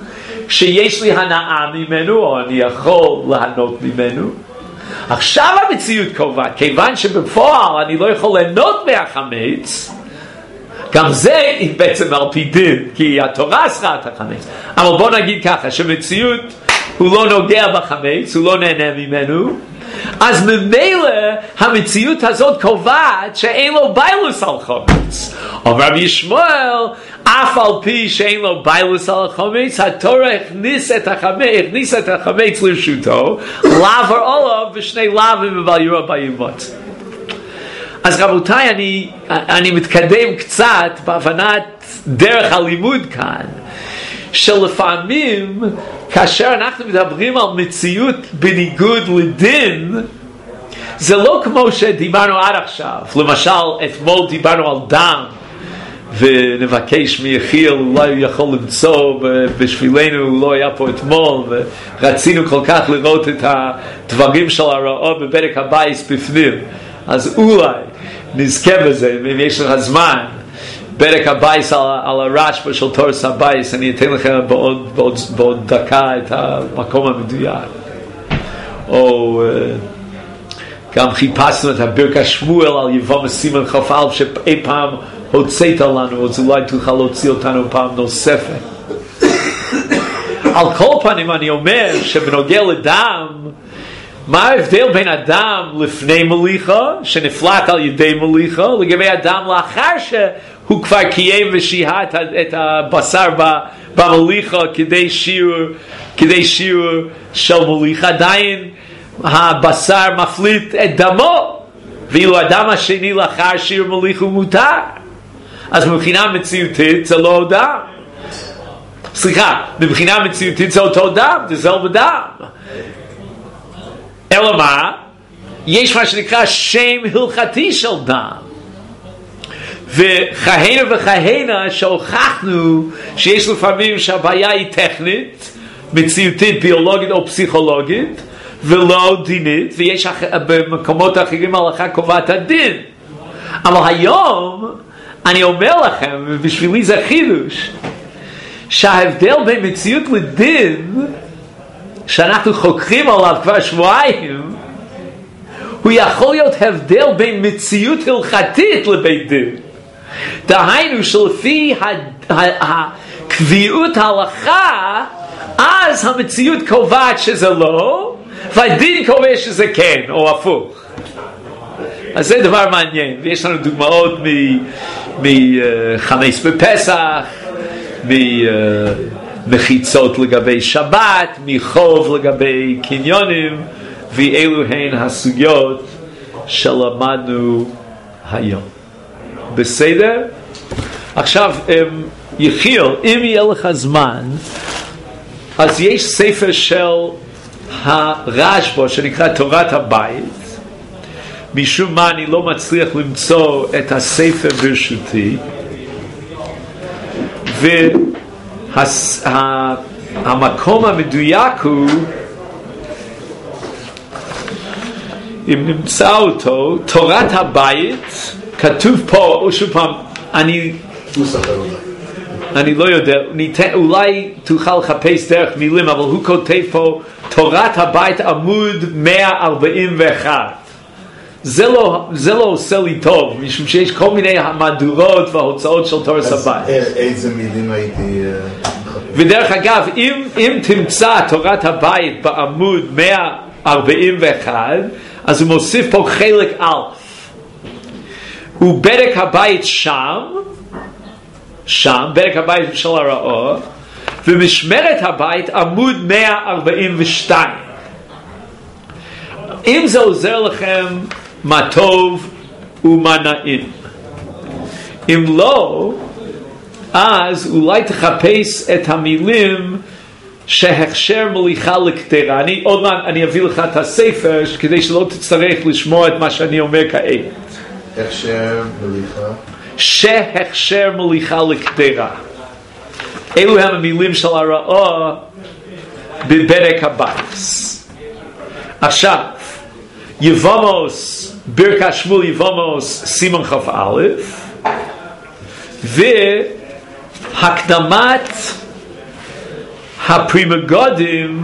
שיש לי הנאה ממנו, או אני יכול ליהנות ממנו. עכשיו המציאות קובעת, כיוון שבפועל אני לא יכול ליהנות מהחמץ, גם זה בעצם על פי דין, כי התורה אסרה את החמץ. אבל בוא נגיד ככה, שמציאות הוא לא נוגע בחמץ, הוא לא נהנה ממנו, אז ממילא המציאות הזאת קובעת שאין לו ביילוס על חמץ. אומר רבי ישמעאל, אף על פי שאין לו ביילוס על החמץ, התורה הכניס את החמץ, הכניס את החמץ לרשותו, לעבור עליו בשני לאווים ובליורה בימות. אז רבותיי, אני, אני מתקדם קצת בהבנת דרך הלימוד כאן, שלפעמים כאשר אנחנו מדברים על מציאות בניגוד לדין, זה לא כמו שדיברנו עד עכשיו. למשל, אתמול דיברנו על דם, ונבקש מיחיל, אולי הוא יכול למצוא בשבילנו, הוא לא היה פה אתמול, ורצינו כל כך לראות את הדברים של הרעות בבדק הבייס בפנים. אז אולי נזכה בזה, אם יש לך זמן, בדק הבייס על, על הרשב"א של תורס הבייס, אני אתן לכם בעוד, בעוד, בעוד דקה את המקום המדויק. או גם חיפשנו את הברכת שמואל על יבום סימן כ"א שאי פעם הוצאת לנו, אז אולי תוכל להוציא אותנו פעם נוספת. על כל פנים אני אומר שבנוגע לדם, מה ההבדל בין אדם לפני מליחה, שנפלט על ידי מליחה, לגבי אדם לאחר שהוא כבר קיים ושיהה את הבשר במליחה כדי שיעור, כדי שיעור של מליחה, עדיין הבשר מפליט את דמו, ואילו אדם השני לאחר שיעור מליחה הוא מותר. אז מבחינה מציאותית זה לא דם. סליחה, מבחינה מציאותית זה אותו דם, זה זל ודם. אלא מה? יש מה שנקרא שם הלכתי של דם. וכהנה וכהנה שהוכחנו שיש לפעמים שהבעיה היא טכנית, מציאותית, ביולוגית או פסיכולוגית, ולא דינית, ויש במקומות אחרים ההלכה קובעת הדין. אבל היום אני אומר לכם, ובשבילי זה חידוש, שההבדל בין מציאות לדין, שאנחנו חוקרים עליו כבר שבועיים, הוא יכול להיות הבדל בין מציאות הלכתית לבית דין. דהיינו שלפי קביעות ההלכה, אז המציאות קובעת שזה לא, והדין קובע שזה כן, או הפוך. אז זה דבר מעניין, ויש לנו דוגמאות מחמץ בפסח, מחיצות לגבי שבת, מחוב לגבי קניונים, ואלו הן הסוגיות שלמדנו היום. בסדר? עכשיו, יחיל, אם יהיה לך זמן, אז יש ספר של הרשב"א שנקרא תורת הבית. משום מה אני לא מצליח למצוא את הספר ברשותי, והמקום המדויק הוא, אם נמצא אותו, תורת הבית, כתוב פה, או שוב פעם, אני אני לא יודע, ניתן, אולי תוכל לחפש דרך מילים, אבל הוא כותב פה תורת הבית עמוד מאה ארבעים ואחת. זה לא, זה לא עושה לי טוב, משום שיש כל מיני המהדורות וההוצאות של תורת הבית. איזה מילים הייתי... ודרך אגב, אם, אם תמצא תורת הבית בעמוד מאה ארבעים ואחת, אז הוא מוסיף פה חלק א', הוא בדק הבית שם, שם, בדק הבית של הרעות, ומשמרת הבית עמוד מאה ארבעים ושתיים. אם זה עוזר לכם, מה טוב ומה נעים. אם לא, אז אולי תחפש את המילים שהכשר מליחה לקטרה. אני עוד מעט, אני אביא לך את הספר כדי שלא תצטרך לשמוע את מה שאני אומר כעת. הכשר מליחה? שהכשר מליחה לקטרה. אלו הם המילים של הרעה בבדק הבייס. עכשיו, יבומוס, ברכת שמואל יבומוס, סימן כ"א, והקדמת הפרימגודים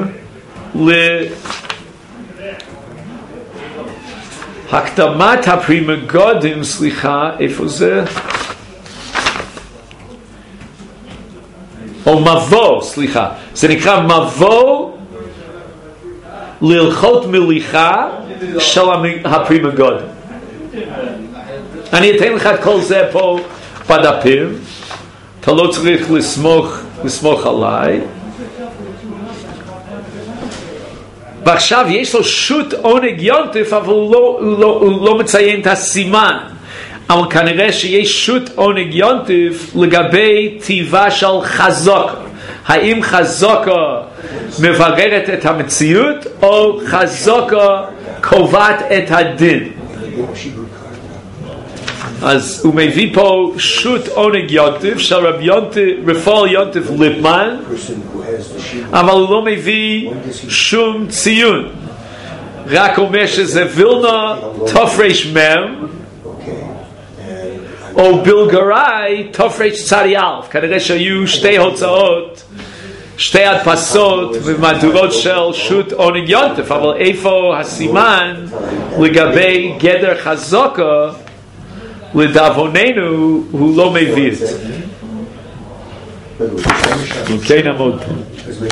להקדמת הפרימגודים, סליחה, איפה זה? או מבוא, סליחה, זה נקרא מבוא להלכות מליחה של הפרימגודים. אני אתן לך את כל זה פה בדפים, אתה לא צריך לסמוך, לסמוך עליי. ועכשיו יש לו שוט עונג יונטף, אבל הוא לא, הוא לא, הוא לא מציין את הסימן. אבל כנראה שיש שוט עונג יונטף לגבי טבעה של חזוקה. האם חזוקה מבררת את המציאות, או חזוקה קובעת את הדין? אז הוא מביא פה שוט עונג יונטף של רב יונטף, רפאל יונטף ליפמן, אבל הוא לא מביא שום ציון, רק אומר שזה וילנה תופרש מם או בלגראי תופרש צדי אלף. כנראה שהיו שתי הוצאות, שתי הדפסות ומהדורות של שוט עונג יונטף, אבל איפה הסימן לגבי גדר חזוקה? לדאבוננו הוא לא מביא את זה. כן, עמוד פה.